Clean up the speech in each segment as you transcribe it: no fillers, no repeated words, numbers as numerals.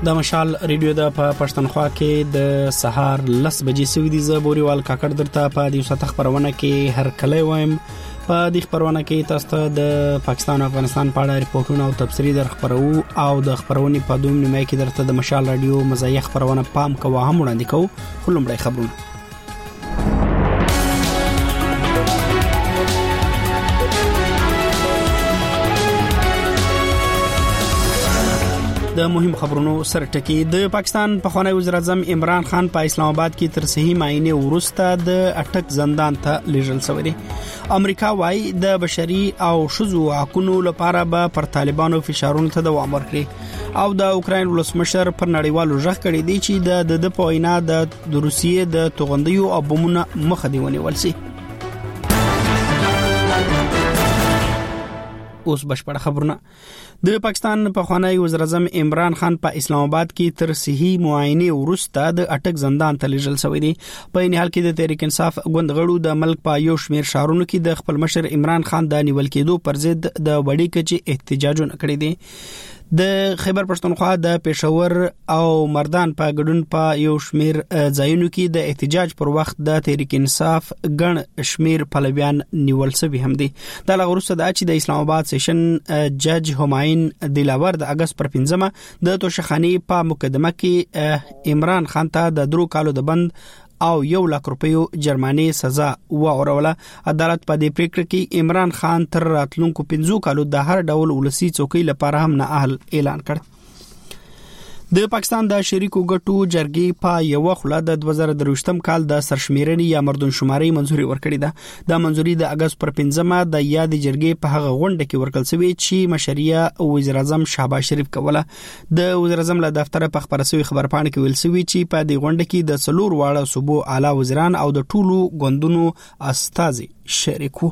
د مشال ریډیو د پښتونخوا کې د سهار 10 بجې سوي دي. زبوريوال کاکړ درته په دې ساعت خبرونه کې هر کله وایم. په دې خبرونه کې تاسو ته د پاکستان او افغانستان په اړه ریپورتونه او تفصیلي در خبرو او د خبرونې په دوم نیمه کې درته د مشال رادیو مزایي خبرونه پام کوه هم وړاندې کوو. خلومړی خبرونه د مهم خبرونو سره ټکی. د پاکستان پخوانی وزیر اعظم عمران خان په اسلام آباد کې تر صحیح معاینه ورسته د اټک زندان ته لیږل شوی دی. امریکا وايي د بشري او شذو حقوقو لپاره به پر طالبانو فشارونو ته دوام ورکړي او د اوکراین ولسمشر پر نړیوالو ژغ کړی دی چې د پوینا د روسیې د توغندیو او بمونو مخه دی ونیول شي. اوس بشپړ خبرونه. د پاکستان پخوانی وزیر اعظم عمران خان په اسلام آباد کې تر صحیح معاینه ورسته د اټک زندان ته لیږل شوی دی. په این حال کې د تحریک انصاف ګوند غړو د ملک په یو شمیر شهرونو کې د خپل مشر عمران خان د نیول کېدو پر ضد د وړي کچې احتجاجونه کړي دي. د خیبر پښتونخوا د پېښور او مردان په ګډون په یو شمیر ځایونو کې د احتجاج پر وخت د تحریک انصاف ګڼ شمیر پلویان نیول شوی هم دي. د لغورسته د چې د اسلام آباد سیشن جج همایون دلاور د اگست پر 15 د توشخانی په مقدمه کې عمران خان ته د 3 کالو د بند او 1 لک روپیو جرمانه سزا واوروله. عدالت په دې پریکړه کې عمران خان تر راتلونکو 15 کالو د هر ډول ولسی چوکۍ لپاره هم نه اهل اعلان کړ. د پاکستان د شریکو ګټو جرګې په یو خله د 2023م کال د سرشمیرنې یا مردونشماري منځوري ورکړې ده. د منځوري د اگست پر 15 د یاد جرګې په هغه غونډه کې ورکړل شوی چې مشریه وزیر اعظم شهباز شریف کوله. د وزیر اعظم له دفتر په خبره شوی خبرپاڼه کې ویل شوی چې په دې غونډه کې د څلور واړه صوبو اعلی وزیران او د ټولو ګوندونو استازي شریکو.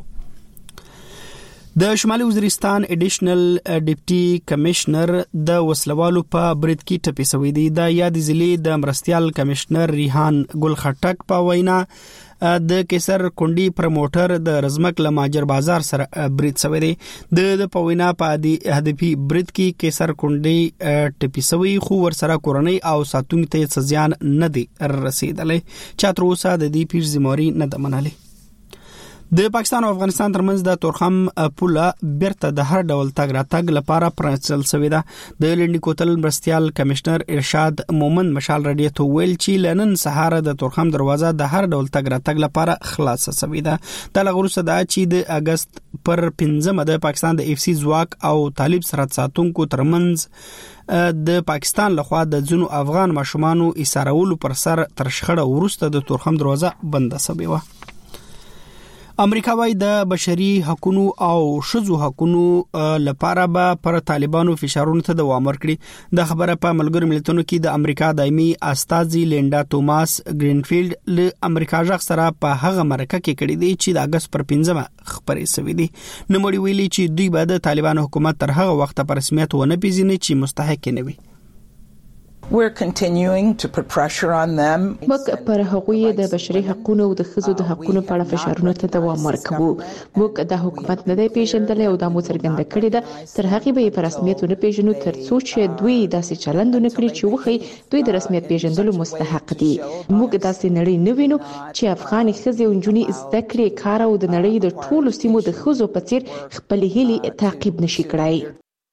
د شمالي وزیرستان اډیشنل ډیپټي کمشنر د وسلوالو په برید کې ټپي شوی دی. د یاد ضلع د مرستيال کمشنر ریحان ګل خټک په وینا د کیسر کونډي پروموټر د رزمک له ماجر بازار سره برید شوی دی. د پوینا په هدفي برید کې کیسر کونډي ټپي شوی خو ور سره کورنۍ او ساتونکو ته ځان نه دی رسیدلې. چا تر اوسه د دې پیښ ذمہواری نه ده منلې. د پاکستان او افغانستان ترمنځ د تورخم پوله بیرته د هر ډول تګ راتګ لپاره پرانیستل شوې ده. د لنډی کوتل مرستيال کمشنر ارشاد مومن مشال رادیو ته ویل چې لنن سهار د تورخم دروازه د هر ډول تګ راتګ لپاره خلاصه شوې ده. د لغورسه د چې د اگست پر 15 د پاکستان د اف سی ځواک او طالب سرحد ساتونکو ترمنځ د پاکستان لخوا د ځینو افغان ماشومانو ایسارولو پر سر تر شخړه ورسته د تورخم دروازه بنده شوې و. امریکا وايي د بشري حقوقو او شذو حقوقو لپاره به پر طالبانو فشارونو ته دوام ورکړي. د خبره په ملګرو ملتونو کې د امریکا دایمي استازي لینډا توماس گرینفیلډ له امریکا ژغ سره په هغه مرکه کې کړي دي چې د اگست پر 15 خبرې شوې دي. نوموړي ویلي چې دوی به د طالبانو حکومت تر هغه وخت پر رسمیت ونه پیژني چې مستحق نه وي. We're continuing to put pressure on them. موږ پر هغوی د بشري حقوقو او د ښځو د حقوقو په اړه فشارونه ته دوام ورکوو. موږ د حکومت نه دی پیژندلې او د مو څرګنده کړې ده تر هغه به په رسمیت نه پیژنو تر څو چې دوی داسې چلند نه کړي چې وخی دوی د رسمیت پیژندلو مستحق دي. موږ داسې نړۍ نه وینو چې افغاني ښځې او نجونې زده کړې کار او د نړۍ د ټولو سیمو د ښځو په څیر خپل هیلې تعقیب نشي کړای.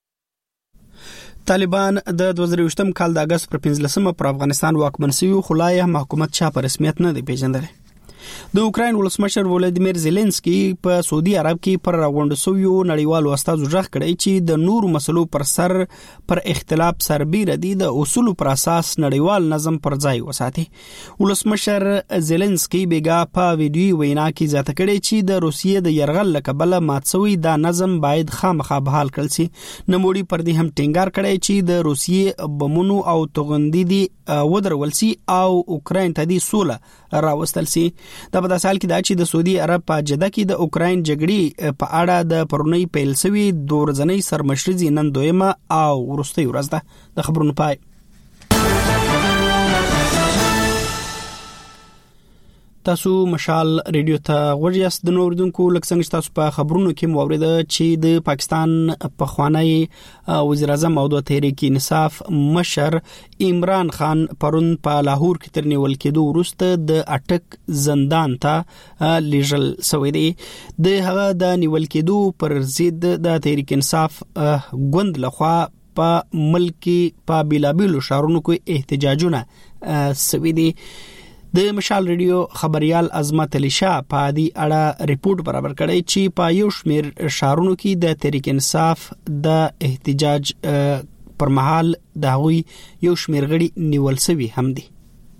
طالبان د 2023م کال د اگست پر 15 پر افغانستان واکمن شوی خو لا یې حکومت چا په رسمیت نه دی پیژندل. د اوکراین ولسمشر ولادیمیر زيلنسکي په سعودي عرب کې پر راغونډ شویو نړیوالو استازو ژغ کړی چې د نورو مسلو پر سر پر اختلاف سربېره دي د اصول پر اساس نړیوال نظم پر ځای وساتي. ولسمشر زيلنسکي بیګا په ویډیو وینا کې ځاته کړی چې د روسیې د يرغل لکبله ماتسوي دا نظم باید خامخا بحال کړل شي. نموړي پر دې هم ټینګار کړی چې د روسیې بمونو او توغندي دي ودرول شي او اوکراین ته دي سوله راوستل شي. دا په داسې حال کې دا چې د سعودي عرب په جده کې د اوکراین جګړې په اړه د پرونی پیل شوی دورځنۍ سرمشري نن دویمه او وروستۍ ورځ ده. د خبرونو پای. تاسو مشال ریډیو ته غوړیاست د نوردونکو لکه تاسو په خبرونو کې موریده چې د پاکستان په خوانی وزیر اعظم او د تحریک انصاف مشر عمران خان پرون په لاهور کې تر نیول کېدو وروسته د اټک زندان ته لیږل شوی دی. د هغه د نیول کېدو پر ضد د تحریک انصاف ګوند لخوا په ملک په بیلابیلو شهرونو کې احتجاجونه شوي دي. د مشال ریډیو خبريال عظمت علي شاه په دې اړه ریپورت برابر کړی چې په یو شمېر شهرونو کې د تحریک انصاف د احتجاج پر مهال د هغوی یو شمېر غړي نیول شوي هم دي.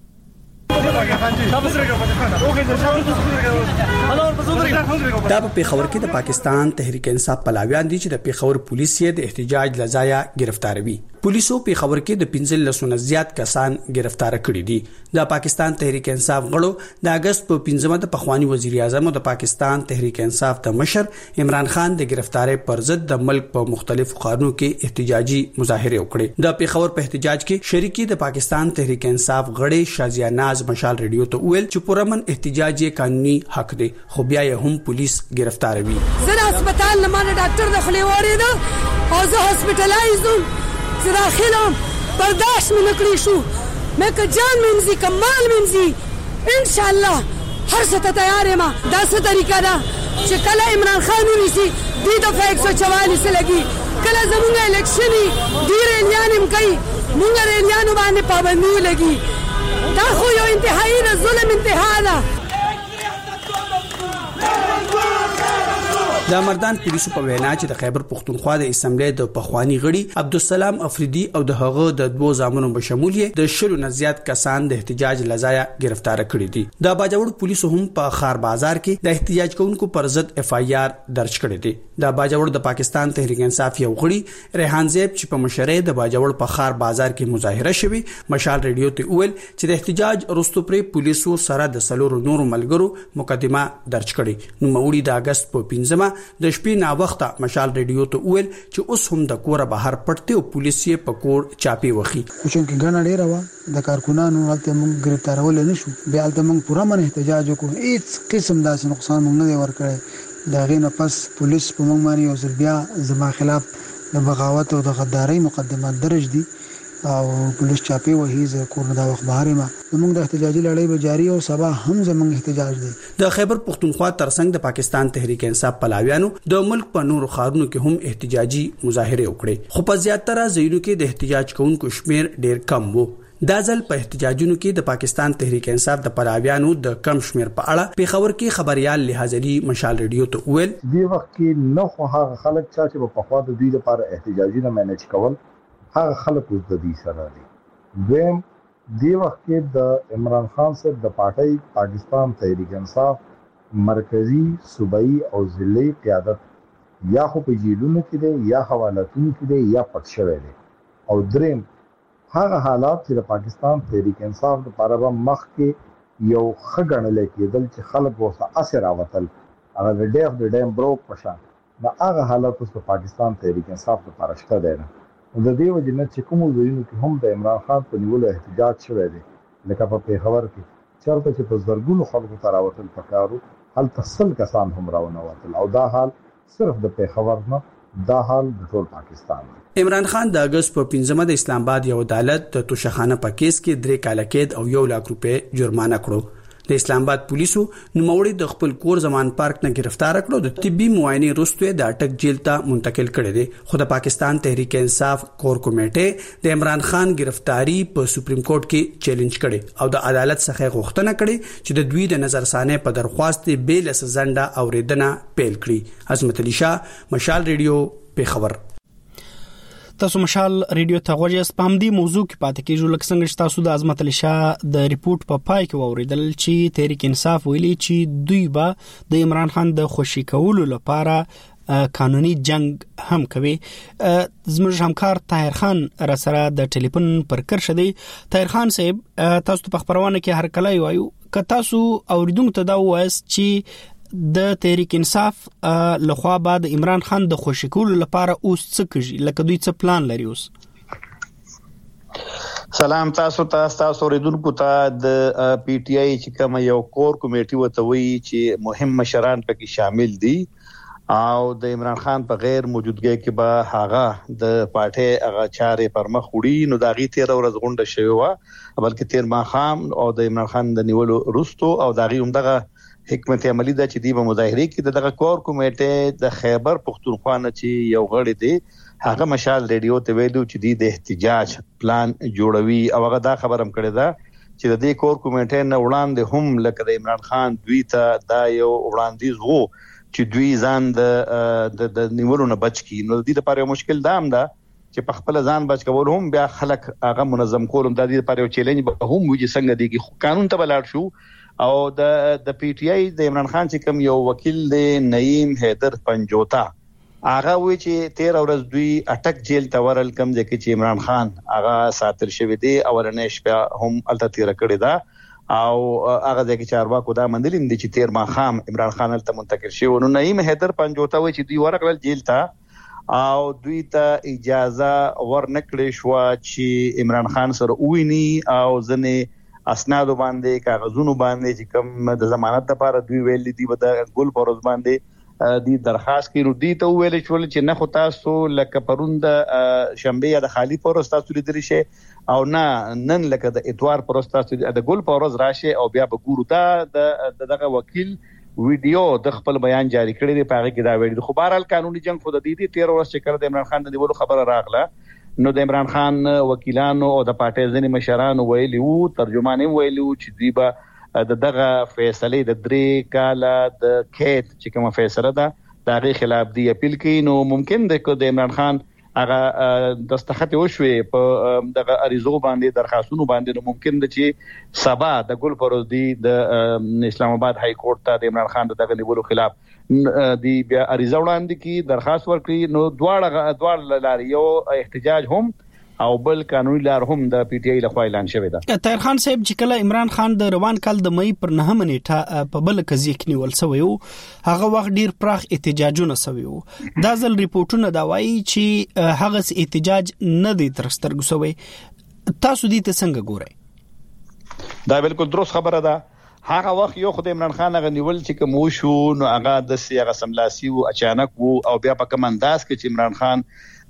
دا په پیښور کې د پاکستان تحریک انصاف پلاویان دي چې د پیښور پولیس یې د احتجاج لزایا گرفتاروي. پولیسو پیښور کې د 15 زیات کسان گرفتار کړي دي. د پاکستان تحریک انصاف غړو د اگست په 15 د پخوانی وزیر اعظم او د پاکستان تحریک انصاف د مشر عمران خان د گرفتاری پر ضد د ملک په مختلفو ښارونو کې احتجاجي مظاهره وکړه. د پیښور په احتجاج کې شریکي د پاکستان تحریک انصاف غړي شازیا ناز مشال ریډیو ته ویل چې پرمن احتجاج یې قانوني حق دی، خو بیا یې هم پولیس گرفتاروي. زه هسپتال نه مانه ډاکټر د خلی وړې ده او زه هسپټلایزم زه داخلم برداشت مې نکړی شو مې که جان مې که مال مې ان شاء الله هر څه ته تیار یم. دا څه طریقه ده چې کله عمران خان ونیسي دې دفعه 144 لګي، کله زمونږ الیکشن دی ریلیان هم کوي مونږ ریلیانو باندې پابندي لګي. دا خو یو انتهایی د ظلم انتها ده. د مردان پولیسو په وینا چې د خیبر پختونخوا د اسمبلی د پخوانی غړي عبدالسلام افریدي او د هغه د دوه زامنو بشمول د شلو نه زیات کسان د احتجاج لزایا گرفتار کړي دي. د باجوړ پولیسو هم په خار بازار کې د احتجاج کوونکو پر ضد اف آی آر درج کړي دي. د باجوړ د پاکستان تحریک انصاف یو غړي ریحان زیب چې په مشرۍ د باجوړ په خار بازار کې مظاهره شوی مشال ریډیو ته ویل چې د احتجاج وروسته پر پولیسو سره د سلور نورو ملګرو مقدمه درج کړي. نو مولي د اگست په 15 د شپې نا وخته مشال ریډیو ته ویل چې اوس هم د کوره بهر پټي او پولیس یې په کور چاپی وخی. چې ګڼه ډیره و د کارکونانو ولته موږ گرفتارول نه شو، بیا ته موږ پوره من احتجاج وکړو، هیڅ قسم داسې نقصان موږ نه ورکړی. دا غینه پس پولیس په موږ باندې یو ځل بیا زما خلاف د بغاوت او د غدارۍ مقدمات درج دي او پولیس چاپی وهي ز کور دا وخت بهر ما موږ د احتجاجي لړۍ به جاری او سبا هم زموږ احتجاج دی. د خیبر پختونخوا ترڅنګ د پاکستان تحریک انصاف پلاویانو د ملک په نورو ښارونو کې هم احتجاجي مظاهره وکړي، خو په زیاتره ځایونو کې د احتجاج کوونکو شمیر ډیر کم وو. دا ځل په احتجاجونو کې د پاکستان تحریک انصاف د پلاویانو د کم شمیر په اړه پیښور کې خبريال لحاظ علي مشال ریډیو ته ویل دی وخت کې نو خو هغه خلک چې په خوا د دوی لپاره احتجاجي نه مینج کول هغه خلک اوس د دې سره دي. دویم دی وخت کې د عمران خان صاحب د پارټي پاکستان تحریک انصاف مرکزی صوبایي او ضلعي قیادت یا خو په جیلونو کې دي یا حوالاتونو کې دي یا پټ شوی دي. او دریم هغه حالات چې د پاکستان تحریک انصاف لپاره به مخ کې یو خګنل کېدل چې خلک وسه اثر راوتل هغه د ډیف د ډیم بروک پشان دا هغه حالات اوس په پاکستان تحریک انصاف لپاره شته دي. د دې وجنه چې کوم ځایونو کې هم د عمران خان په نیولو احتجاج شوی دی لکه په پیښور کې چرته چې په زرګونو خلکو ته راوتل پکارو هلته 100 کسان هم راونوتل او دا حال صرف د پیښور نه دا حال د ټول پاکستان. عمران خان د اگست په 15 د اسلام آباد یو عدالت د توشخانه په کیس کې 3 کاله قید او 1 لک روپے جرمانه کړو. د اسلام آباد پولیسو نوموړي د خپل کور زمان پارک نه گرفتار کړو، د طبي معاینه وروسته د اټک جیل ته منتقل کړي دي. خو د پاکستان تحریک انصاف کور کمیټه د عمران خان گرفتاری په سپریم کورټ کې چیلنج کړي او د عدالت څخه غوښتنه کړي چې د دوی د نظرثانه په درخواست بیل سزنده اوریدنه پیل کړي. عظمت علي شاه مشال ریډیو پیښور. تاسو مشال ریډیو ته غوړی سپام دی موضوع کې پاتې کیږي لکه څنګه چې تاسو د عظمت علي شاه د ریپورت په پای کې ووریدل چې تحریک انصاف ویلي چې دوی به د عمران خان د خوشی کولو لپاره قانوني جنگ هم کوي. زموږ همکار طاهر خان را سره د ټلیفون پر کرښه دی. طاهر خان صاحب تاسو په خبرونه کې هر کله وایو که تاسو اوریدونکو ته دا وایي چې د تحریک انصاف لخوا بعد عمران خان د خوشی کولو لپاره اوس څه کوي لکه دوی څه پلان لري اوس؟ سلام تاسو اوریدونکو ته د پی ټی آی چې کوم یو کور کمیټي وته وی چې مهم مشران پکې شامل دي او د عمران خان په غیر موجودګۍ کې به هغه د پارټي هغه چارې پر مخ وړي. نو دا غي 13 ورځ غونډه شوی و بلکې 13 ماخام او د عمران خان د نیولو رستو او دا غي همدغه حکمت عملی دا چې دی په مظاهره کې دغه کور کمیټه د خیبر پختونخوا نه چې یو غړي دی هغه مشال ریډیو ته ویلو چې د احتجاج پلان جوړوي او هغه دا خبرم کړی دا چې د دې کور کمیټې نه وړاندې هم لکه د عمران خان دوی ته دا یو وړاندیز وو چې دوی ځان د نیولو نه بچ کی. نو د دې لپاره یو مشکل دا هم ده چې په خپل ځان بچ کول هم بیا خلک هغه منظم کول هم د دې لپاره یو چیلنج به هم وي چې څنګه دی قانون ته بلاړ شو. او د پی ټی آی د عمران خان چې کوم یو وکیل دی نعیم حیدر پنجوتا هغه وی چې 13 ورځ دوی اٹک جیل ته ورل کم ځکه چې عمران خان هغه ساتل شوی دی او ورنه شپه هم الته تیر کړی دا او هغه ځکه چې ارواکو دا مندلین دي چې 13 ماخام عمران خان الته منتقل شو. نو نعیم حیدر پنجوتا وی چې دوی ورغلل جیل ته او دوی ته اجازه ورنکړې شو چې عمران خان سره ویني او ځنه اسناد باندې کاغذونو باندې چې کوم د ضمانت لپاره دوی ویل دي د ګل پروز باندې دی درخواست کې رو دی ته ویل شول چې نه خو تاسو لکه پروند شنبه یا د خالی پروز تاسو لري شي او نن لکه د اتوار پروز تاسو د ګل پروز راشه او بیا به ګورو دا دغه وکیل ویډیو د خپل بیان جاری کړی دی پاره کې دا ویل خو بهرحال قانوني جنگ خود دی 13 ورځې چې کړ د عمران خان د نیولو خبره راغله. نو د عمران خان وکیلانو او د پارټي ځینې مشرانو ویلي وو ترجمان ویلي وو چې دوی به دغه فیصله د 3 کاله د کېټ چې کومه فیصله ده د هغه خلاف دی اپیل کوي. نو ممکن ده چې د عمران خان هغه دستخط وشوي په دغه اریزو باندې درخواستونو باندې. نو ممکن ده چې سبا د ګل پروز دی د اسلام آباد های کورټ ته د عمران خان دغه نیولو خلاف دی بیا اریزه وړاندې کی درخواست ورکړي. نو دواړه لارې یو احتجاج هم او بل قانوني لار هم د پی ټی آی لخوا اعلان شوی ده. طاهر خان صاحب چې کله عمران خان د روان کال د مې پر 9 نیټه په بل قضیه کې نیول شوی وو هغه وخت ډیر پراخ احتجاجونه شوی وو. دا ځل ریپورتونه دا وایي چې هغه احتجاج نه دی تر سترګو شوی. تاسو دې ته څنګه ګورئ؟ دا بالکل درست خبره ده. هغه وخت یو خدای عمران خان هغه نیول چې کوم شو نو هغه د سیاغه سملاسي او اچانک وو او بیا په کوم انداز کې چې عمران خان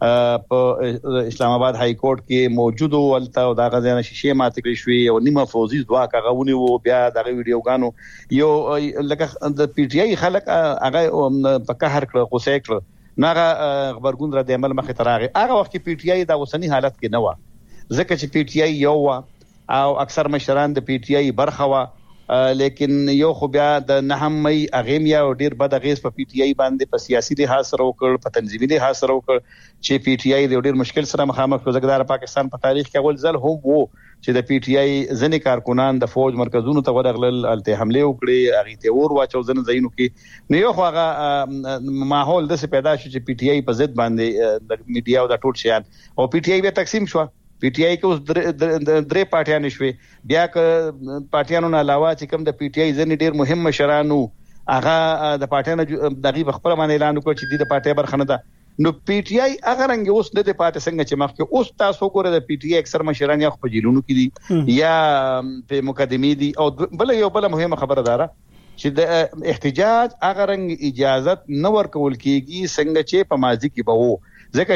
په اسلام آباد های کورټ کې موجود ولته او دا غزنه شیشه ماته کړی شوی او نیمه فوزي دوا کاغونی وو بیا دغه ویډیوګانو یو لکه د پی ټی آی خلک هغه په قهر کړ غوسه کړ ناغه خبرګون را د عمل مخه تراغه هغه وخت کې پی ټی آی دا وسنی حالت کې نه و ځکه چې پی ټی آی یو او اکثر مشران د پی ټی آی برخه و لیکن یو خو بیا د نهم مې اغیم یا ډیر بد اغیز په پی ټی آی باندې په سیاسي لحاظ سره وکړ په تنظیمي لحاظ سره وکړ چې پی ټی آی د ډیر مشکل سره مخامخ شو. ځکه د پاکستان په تاریخ کې اول ځل هم وو چې د پی ټی آی ځنې کارکونان د فوج مرکزونو ته ورغلل الته حمله وکړي هغه ته ور واچو ځنه زینو کې نو یو خو هغه ماحول د څه پیدا شو چې پی ټی آی په ضد باندې د میډیا او د ټول شیان او پی ټی آی به تقسیم شو. پی ټی آی کې اوس درې پارټیان شوي بیا ک پارټیانو نه علاوه چې کوم د پی ټی آی ځنې ډیر مهم مشرانو هغه د پارټیانو دغه خپل باندې اعلان وکړ چې د پارټي برخنه ده. نو پی ټی آی هغه رنګ اوس د پارټي څنګه چې مخکې اوس تاسو ګوره د پی ټی آی اکثر مشران یا په جیلونو کې دي یا په مقدمي دي او بل یو بل مهمه خبره ده چې د احتجاج هغه رنګ اجازه نه ورکول کیږي څنګه چې په ماضي کې به وو ځکه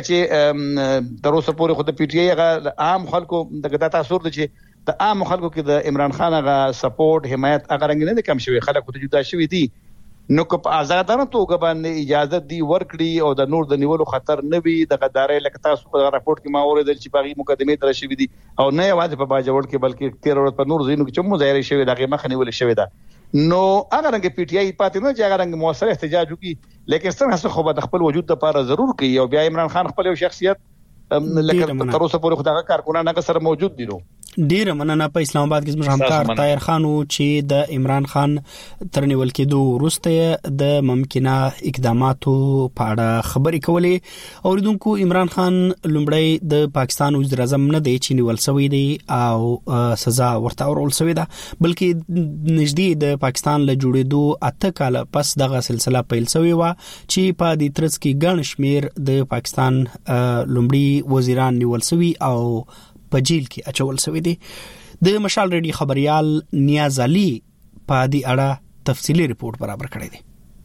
چې تر اوسه پورې خو د پی ټی آی هغه عام خلکو دغه تاثیر دي چې د عام خلکو کې د عمران خان هغه سپورټ حمایت هغه رنګ نه کم شوی خلک ته جدا شوی دي. نو که آزادانه توګه باندې اجازه دی ورکړي او د نور د نیولو خطر نه وي د غدارې لکه تاسو په راپورټ کې ما اوریدل چې باغی مقدمه تر شوی دي او نه یوازې په باجوړ کې بلکې 13 ورځې په نور زینو کې چې مظاهره شوی دغه مخ نیول شوی ده. نو هغه رنګ پی ټی آی پاتې نه چې هغه رنګ موثر احتجاج وکړي لیکن څنګه خو به خپل وجود لپاره ضرور کوي او بیا عمران خان خپل یو شخصیت لکه تر اوسه پورې خدای کارکونان هغه سره موجود دي. نو ډیر مننه. په اسلام آباد کې زموږ همکار طاهر خان چې د عمران خان تر نیول کېدو وروسته د ممکنه اقداماتو په اړه خبرې کولې. اوریدونکو عمران خان لومړی د پاکستان وزیر اعظم نه دی چې نیول شوی دی او سزا ورته ورول شوی ده بلکې نږدې د پاکستان له جوړېدو 8 کال پس دغه سلسله پیل شوی و چې په دې ترڅ کې ګڼ شمیر د پاکستان لومړی وزیران نیول شوی او په جیل کې اچول شوی دی. د مشال ریډي خبريال نیاز علي په دې اړه تفصیلی ریپورت برابر کړی دی.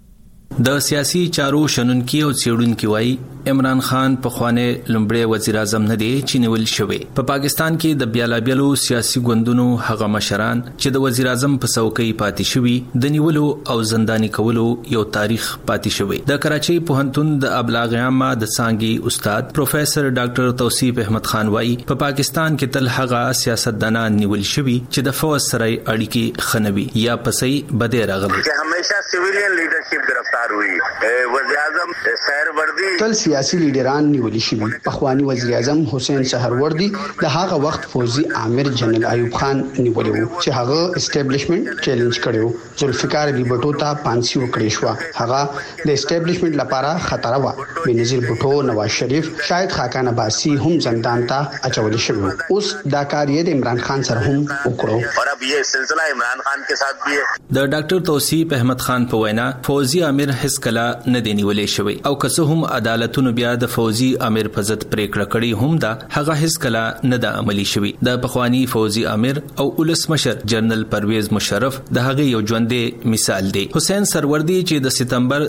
د سیاسي چارو شنونکي او څېړونکي وایي عمران خان په خوانه لومړی وزیر اعظم نه دی چې نیول شوی. په پاکستان کې د بیلابیلو سیاسي ګوندونو هغه مشران چې د وزیر اعظم په څوکۍ پاتې شوی د نیولو او زنداني کولو یو تاریخ پاتې شوی. د کراچۍ پوهنتون د ابلاغ عامه د څانګې استاد پروفیسور ډاکټر توصیف احمد خان وایي په پاکستان کې تل هغه سیاستدانان نیول شوی چې د فوج سره اړیکې خنوي یا پسې بده راغلي. همیشه سیویلین لیډرشپ گرفتار ہوئی. وزیر اعظم سہروردی تل سیاسي لیډران نیول شوي. پخوانی وزیر اعظم حسین سہروردی د هغه وخت فوزي عامر جنرال ایوب خان نیول وو چې هغه اسټابلیشمنت چیلنج کړو. ذوالفقار علی بټو ته پانسی وکړې شو. هغه د اسټابلیشمنت لپاره خطر و. بنظیر بټو، نواز شریف، شاهد خاقان عباسی هم زندان ته اچول شوی. اوس دا کار یې د عمران خان سره هم وکړو. اور اب یہ سلسلہ عمران خان کے ساتھ بھی ہے. د ډاکټر توصیف احمد خان په وینا فوزي امیر هیڅ کله نه دی نیولې شوی او که څه هم عدالتونو بیا د فوزي امیر په ضد پریکړه کړې هم دا هغه هیڅ کله نه د عملی شوی. د پخوانی فوزي امیر او ولسمشر جنرال پرویز مشرف د هغه یو ژوندې مثال دی. حسین سروردی چې د سپتمبر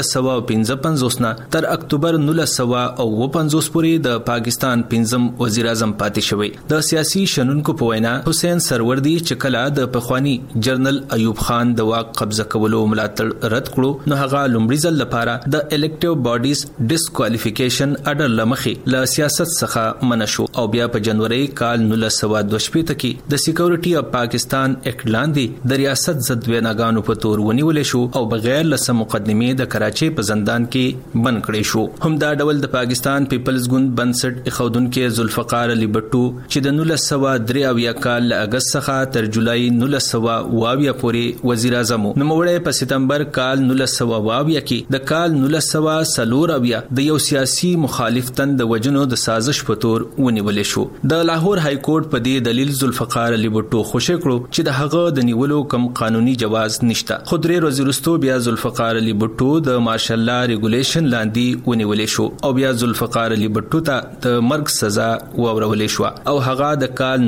1955 نه تر اکتوبر 1950 پورې د پاکستان پنځم وزیر اعظم پاتې شوی. د سیاسي شنونکو په وینا حسین سروردی چې کله د پخوانی جنرال ایوب خان د واک قبضه کولو ملاتړ رد کړو نو هغه لومړي ځل لپاره د الیکټیو باډیز ډیسکوالیفیکیشن اډر لمخې له سیاست څخه منشو او بیا په جنوري کال 1922 کې د سکیورټي اف پاکستان اکټ لاندې د ریاست ضد ویناګانو په تور ونیول شو او بغیر لسه مقدمه د کراچۍ په زندان کې بند کړی شو. هم دا ډول د پاکستان پیپلز ګوند بنسټ اخودونکو ذوالفقار علی بټو چې د 1983 کال له اگست څخه تر جولای 1922 پورې وزیر اعظم نو موړې په سپتمبر کال 1922 کې د کال 1940 د یو سیاسي مخالف تن د وجنو د سازش په تور ونیول شو. د لاهور های کورټ په دې دلیل ذوالفقار علی بټو خوشی کړو چې د هغه د نیولو کم قانوني جواز نشته. خودري روزرستو بیا ذوالفقار علی بټو د مارشل لا ریګولیشن لاندې ونیول شو او بیا ذوالفقار علی بټو ته د مرګ سزا ورول شو او هغه د کال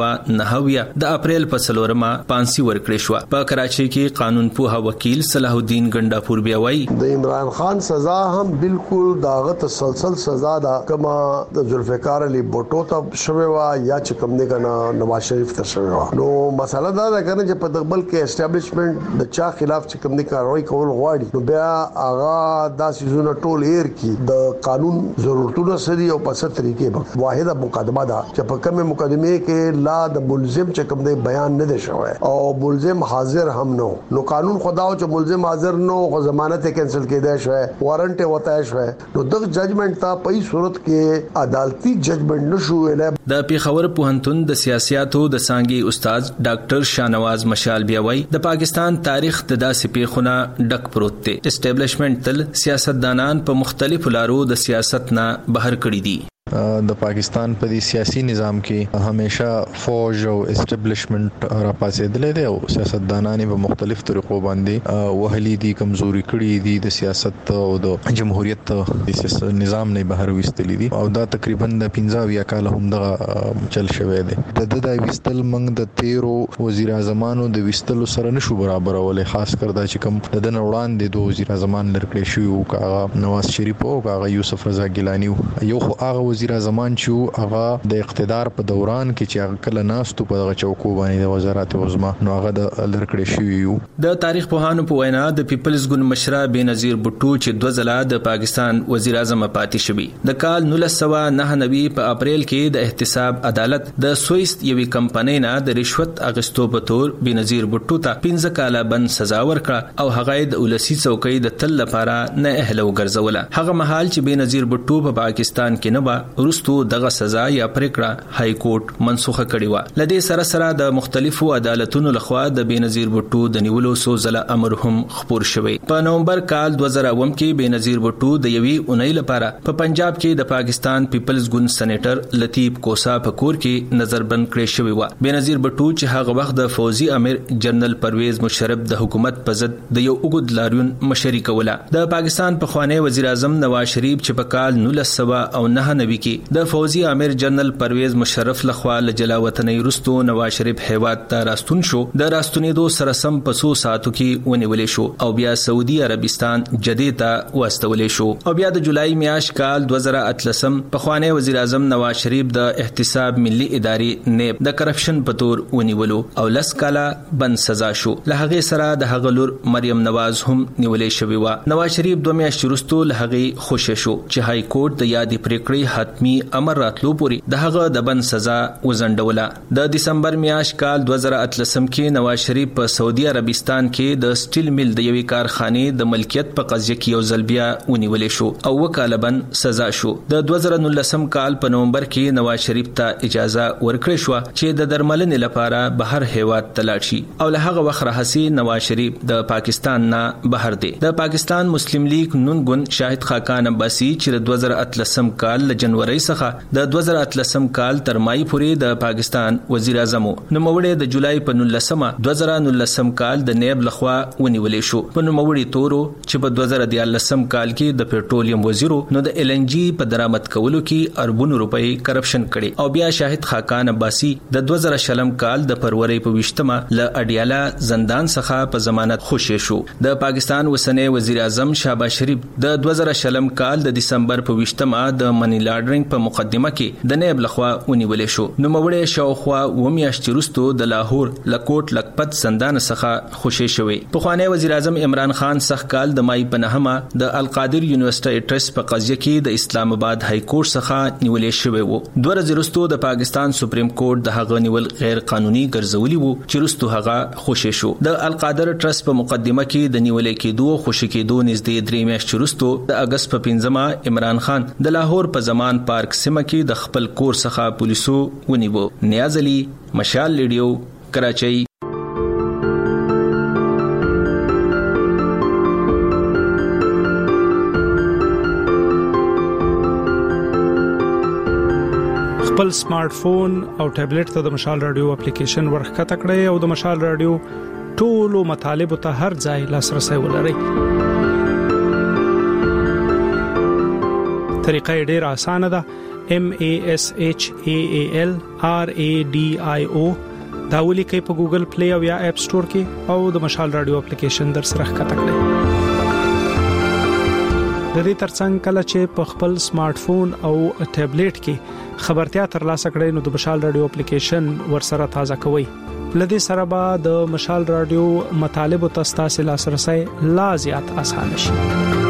1990 د اپریل په 4 پانسی ورکړې شو. په کراچۍ کې قانون پوها وکیل صلاح الدین ګنداپور بیا وایي د عمران خان سزا هم بالکل داغه تسلسل سزا دا کما د ذوالفقار علی بټو ته شوی وا یا چې کوم نه کنه نواز شریف ته شوی وا. نو مسله دا ده کنه چې په دغبل کې اسټابلیشمنت د چا خلاف چې کوم نه کاروي کول غواړي نو بیا هغه داسې زونه ټول ایر کې د قانون ضرورتونه سړي او په څه طریقې به واحده مقدمه ده چې په کومه مقدمه کې لا د ملزم چې کوم نه بیان نه دي شوی او ملزم حاضر هم نو قانون خداو چې ملزم حاضر نو خو ضمانت کینسل کېدای شوی وارنټ وتای شوی نو د ججمنټ ته په صورت کې عدالتي ججمنټ نشو ویل. د پیښور پوهنتون د سیاسياتو د څانګې استاد ډاکټر شاهنواز مشال بیا وایي د پاکستان تاریخ د داسې پیښونه ډک پروت دی. اسټابلیشمنت تل سیاستدانان په مختلفو لارو د سیاست نه بهر کړی دي. د پاکستان په دې سیاسي نظام کې همیشه فوج او اسټابلیشمنت را پاسېدلې دي او سیاستدانان په مختلف طریقو باندې وهلي دي کمزوري کړي دي د سیاست او د جمهوریت نظام نه بهر وستلې دي او دا تقریبا د 15 کال هم د چل شوی دی. د وستل منګ د 13 وزیر اعظمانو د وستلو سره نشو برابر ولې خاص کر دا چې کوم د دن وړاندې دوه وزیر اعظمان لرکړي شو او کاغه نواز شریف او کاغه یوسف رضا ګیلانی یو خو هغه وزیر اعظمان چې هغه د اقتدار په دوران کې چې هغه کله ناستو په چوکو باندې د وزارت عظما نو هغه د لړکړې شوی. د تاریخ پوهانو په وینا د پیپلز ګوند مشر بنظیر بټو چې 2 ځله د پاکستان وزیر اعظم پاتې شوی د کال 1999 په اپریل کې د احتساب عدالت د سوئیس یوې کمپنۍ نه د رشوت اغستو په تور بنظیر بټو ته 15 کاله بند سزا ورکړه او هغه د ولسی څوکۍ د تل لپاره نه اهله وګرځوله. هغه مهال چې بنظیر بټو په پاکستان کې نه و ورستو دغه سزا یا پریکړه های کورټ منسوخه کړې و. لدې سره د مختلفو عدالتونو لخوا د بنظیر بټو د نیولو سوزله امر هم خبر شوی. په نومبر کال 2009 کې بنظیر بټو د یوې اونۍ لپاره په پنجاب کې د پاکستان پیپلز ګوند سېنیټر لطیف کوسا په کور کې نظربند کړی شوی و. بنظیر بټو چې هغه وخت د فوزي امیر جنرال پرویز مشرف د حکومت په ضد د یو اوږد لاریون مشري کوله. د پاکستان پخوانی وزیر اعظم نواز شریف چې په کال 1999 نوي کې د فوزي امیر جنرال پرویز مشرف لخوا له جلا وطنۍ رستو نواز شریف هیواد ته راستون شو. د راستونېدو سره سم په څو ساعتو کې ونیولې شو او بیا سعودي عربستان جدې ته واستولې شو او بیا د جولای میاشت کال 2013 په خوانی وزیر اعظم نواز شریف د احتساب ملي ادارې نیب د کرپشن په تور ونیولو او لس کاله بند سزا شو. له هغه سره د هغه لور مریم نواز هم نیولې شوې و. نواز شریف 2 میاشتې وروسته له هغه خوشی شو چې های کورټ د یادې پریکړې حتمی امر راتلو پوري د هغه د بند سزا وزندوله. د دسمبر میاشت کال 2013 کې نواز شریف په سعودي عربستان کې د سټیل میل د یوې کارخانې د ملکیت په قضیه کې یو ځل بیا ونیولې شو او وکاله بند سزا شو. د 2019 کال په نومبر کې نواز شریف ته اجازه ورکړې شو چې د درملنې لپاره بهر هیواد ته لاړ شي او له هغه وخت راهسي نواز شریف د پاکستان نه بهر دی. د پاکستان مسلم لیگ نون ګوند شاهد خاقان عباسی چې د 2013 کال له جنوري څخه د 2013 کال تر مای پورې د پاکستان وزیر اعظم نو موړې د جولای په 19 2019 کال د نیب لخوا ونیولې شو. په نوموړي تورو چې په 2013 کال کې د پېټرولیم وزیرو نو د ال ان جی په درآمد کولو کې اربونو روپۍ کرپشن کړي او بیا شاهد خاقان عباسی د 2020 کال د فروری په 20مه ل اډیالا زندان څخه په ضمانت خوشی شو. د پاکستان وسنۍ وزیر اعظم شهباز شریف د 2020 کال د دسمبر په 20مه د منی لانډرینګ په مقدمه کې د نیب لخوا ونیولې شو. نو موړې شاوخوا و میاشتې وروسته د لاهور لکوټ لکپت زندان څخه خوشی شوی. په خوانی وزیر اعظم عمران خان سخت کال د مای په 9مه د القادر یونیورسيټي ټرست په قضیه کې د اسلام آباد های کورټ څخه نیولې شوی وو. 2 ورځې وروسته د پاکستان سپریم کورټ د هغه نیول غیر قانوني ګرځولي وو چې وروسته هغه خوشی شو. د القادر ټرست په مقدمه کې د نیولې کېدو خوشی کېدو نږدې 3 میاشتې وروسته د اگست په 15مه عمران خان د لاهور په زمان پارک سیمه کې د خپل کور څخه پولیسو ونیو. نیاز علي، مشال ریډیو، کراچۍ. خپل سمارټ فون او ټابلیټ ته د مشال رادیو اپلیکیشن ورخته کړئ او د مشال رادیو ټولو مطالبه ته هر ځای لاسرسي ولرئ. طریقه ډیره اسانه ده. MASHAAL RADIO دا ولیکئ په ګوګل پلی او یا اپ سٹور کې او د مشال رادیو اپلیکیشن در سره ښکته کړئ. د دې ترڅنګ کله چې په خپل سمارټ فون او ټابلیټ کې خبرتیا ترلاسه کړئ نو د مشال رادیو اپلیکیشن ورسره تازه کوئ. لدې سره به د مشال رادیو مطالب او تاسو لاسرسي لا زیات اسانه شي.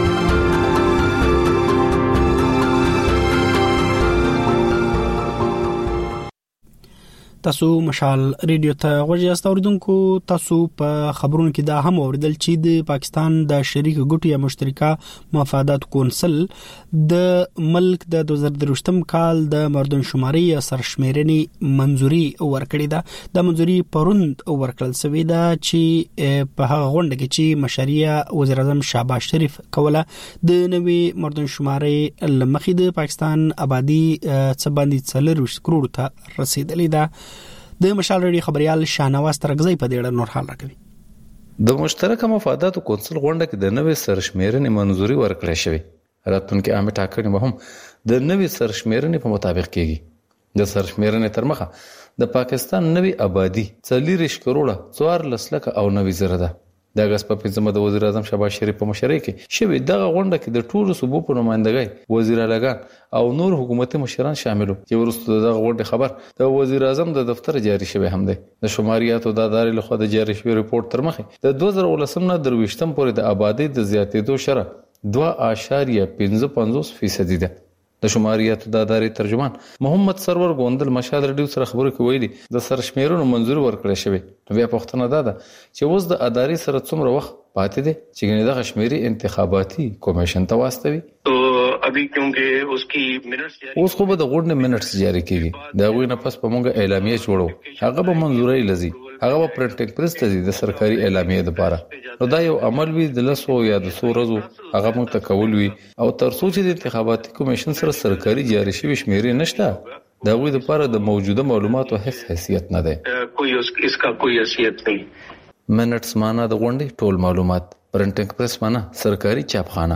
تاسو مشال ریډیو ته غوږی یاست اوریدونکو. تاسو په خبرونو کې دا هم اوریدل چې د پاکستان د شریک ګټو یا مشترکه مفادات کونسل د ملک د 2023 کال د مردم شماري سرشمیرنې منځوري ورکړې ده. د منځوري پروند ورکړل شوې ده چې په هغه غونډه کې چې مشرعیه وزیر اعظم شهباز شریف کوله د نوې مردم شماري لمخې د پاکستان آبادی څه باندې 4 کروڑ ته رسیدلې ده. د مشال ریډیو خبريال شاهنواز ترغزی په دې اړه نور حال راکوي. د مشترکه مفادات کونسل غونډه کې د نوې سرشمیرنې منځوري ورکړې شوې. راتلونکي عامه ټاکنې به هم د نوې سرشمیرنې په مطابق کېږي. د سرشمیرنې تر مخه د پاکستان نوې آبادی 4 کروڑ 14 لک او 90 زره ده. د اگست په 15مه د وزیر اعظم شهباز شریف په مشرۍ کې شوې دغه غونډه کې د ټولو صوبو په نمائندګۍ وزیر اعلیګان او نور حکومتي مشران شامل وو. چې وروسته دغه غونډه خبر د وزیر اعظم د دفتر جاری شوی هم دی. د شماریاتو د ادارې لخوا د جاری شوی ریپورت تر مخه د 2019 نه 23 پورې د آبادی د زیاتېدو شرح 2.55% ده. د شماریاتو د ادارې ترجمان محمد سرور ګوندل مشال ریډیو سره خبرو کې ویلي د سرشمیرونو منځوري ورکړل شوی. بیا پوښتنه ده چې اوس د ادارې سره څومره وخت پاتې دی چې د کشمیری انتخاباتي کمیشن ته واستوي. ابھی کیونکہ اس کی منٹس اوس خو به د غونډې منټس جاری کیږي. دا غوښنه پس په مونږه اعلامیه جوړو هغه به منځوري لذي هغه په پرنټینګ پریس ته د سرکاري اعلامیه لپاره. نو دا یو عمل وی د 100 یا 200 ورځې هغه موږ ته کول وی او تر څو چې د انتخاباتي کمیشن سره سرکاري جاری شوی شمیرې نشته دا غوې لپاره د موجوده معلوماتو هیڅ حیثیت نه ده. کوئی اس کا کوئی حیثیت نہیں. منټس معنا د غونډې ټول معلومات، پرنټینګ پریس معنا سرکاري چاپخانه،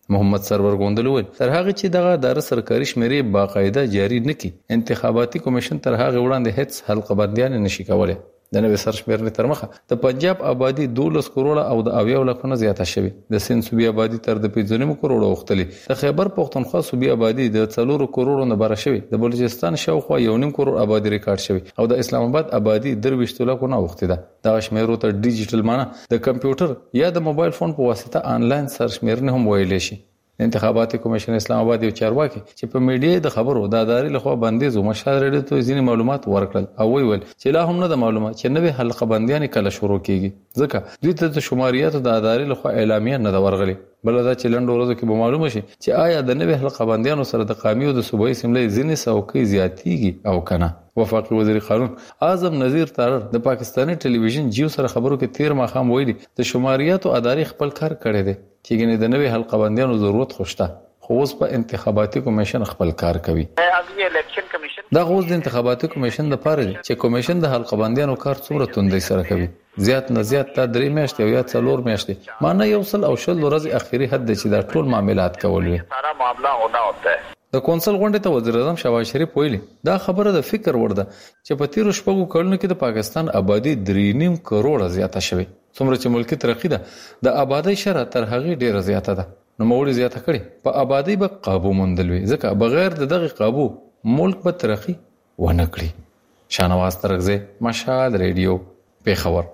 محمد سرور غوندل ویل تر هغه چې دغه اداره سرکاري شمیرې باقاعده جاری نکړي انتخاباتي کمیشن تر هغه وړاندې هیڅ حلقه بندیان نشي کولای. د نوې سرشمیرنې تر مخه د پنجاب آبادی 12 کروڑه او د 80 لکونه زیاته شوه. د سند صوبې آبادی تر د 15 کروڑه وختلې. د خیبر پختونخوا صوبې آبادی د 4 کروڑو نه بره شوه. د بلوچستان شاوخوا 1.5 کروڑ آبادی ریکارډ شوه او د اسلام آباد آبادی 23 لکونه وخته ده. دا شمیرو ته ډیجیټل معنی د کمپیوټر یا د موبایل فون په واسطه آنلاین سرشمیرنه هم ویلې شي. انتخاباتي کمیشن اسلام آباد یو چارواکي چې په میډیا د خبرو د ادارې لخوا بندیز او مشال ریډیو ته ځینې معلومات ورکړل او ویل چې لا هم نه د معلومات چې نوې حلقه بندیان کله شروع کیږي ځکه دوی ته د شماریاتو د ادارې لخوا اعلامیه نه ورغلي. بل دا چې لنډو ورځو کې به معلومه شي چې آیا د نوې حلقه بندیانو سره د قومي او د صوبایي سملې ځینې څوکۍ زیاتېږي او کنه. وفاقي وزیر قانون اعظم نذیر تارر د پاکستاني ټلویزیون جیو سره خبرو کې 13 ماخام ویلي د شماریاتو ادارې خپل کار کړی دی چې ګنې د نوې حلقه بندیانو ضرورت خوشته خو اوس په انتخاباتي کمیشن خپل کار کوي. دا غوښ د انتخاباتي کمیشن د پاره دی چې کمیشن د حلقه بندیانو کار څومره توندۍ سره کوي. زیات نه زیات تا 3 میاشتې او یا 4 میاشتې معنی یو سل او شل ورځې اخیری حد دی چې دا ټول معاملات کول وي. سارا معاملہ ہونا ہوتا ہے. د کونسل غونډې ته وزیر اعظم شهباز شریف ویلي دا خبره د فکر وړ ده چې په تیر شپږو کلونو کې د پاکستان آبادی 3.5 کروڑه زیاته شوه. څومره چې ملکی ترقی ده د آبادی شرح تر هغه ډیره زیاته ده. نو موړي زیاته کړي په آبادی به قابو موندل وي ځکه بغیر د دغه قابو ملک به ترقی ونه کړي. شانواز ترغزه مشال ریډیو پیښور.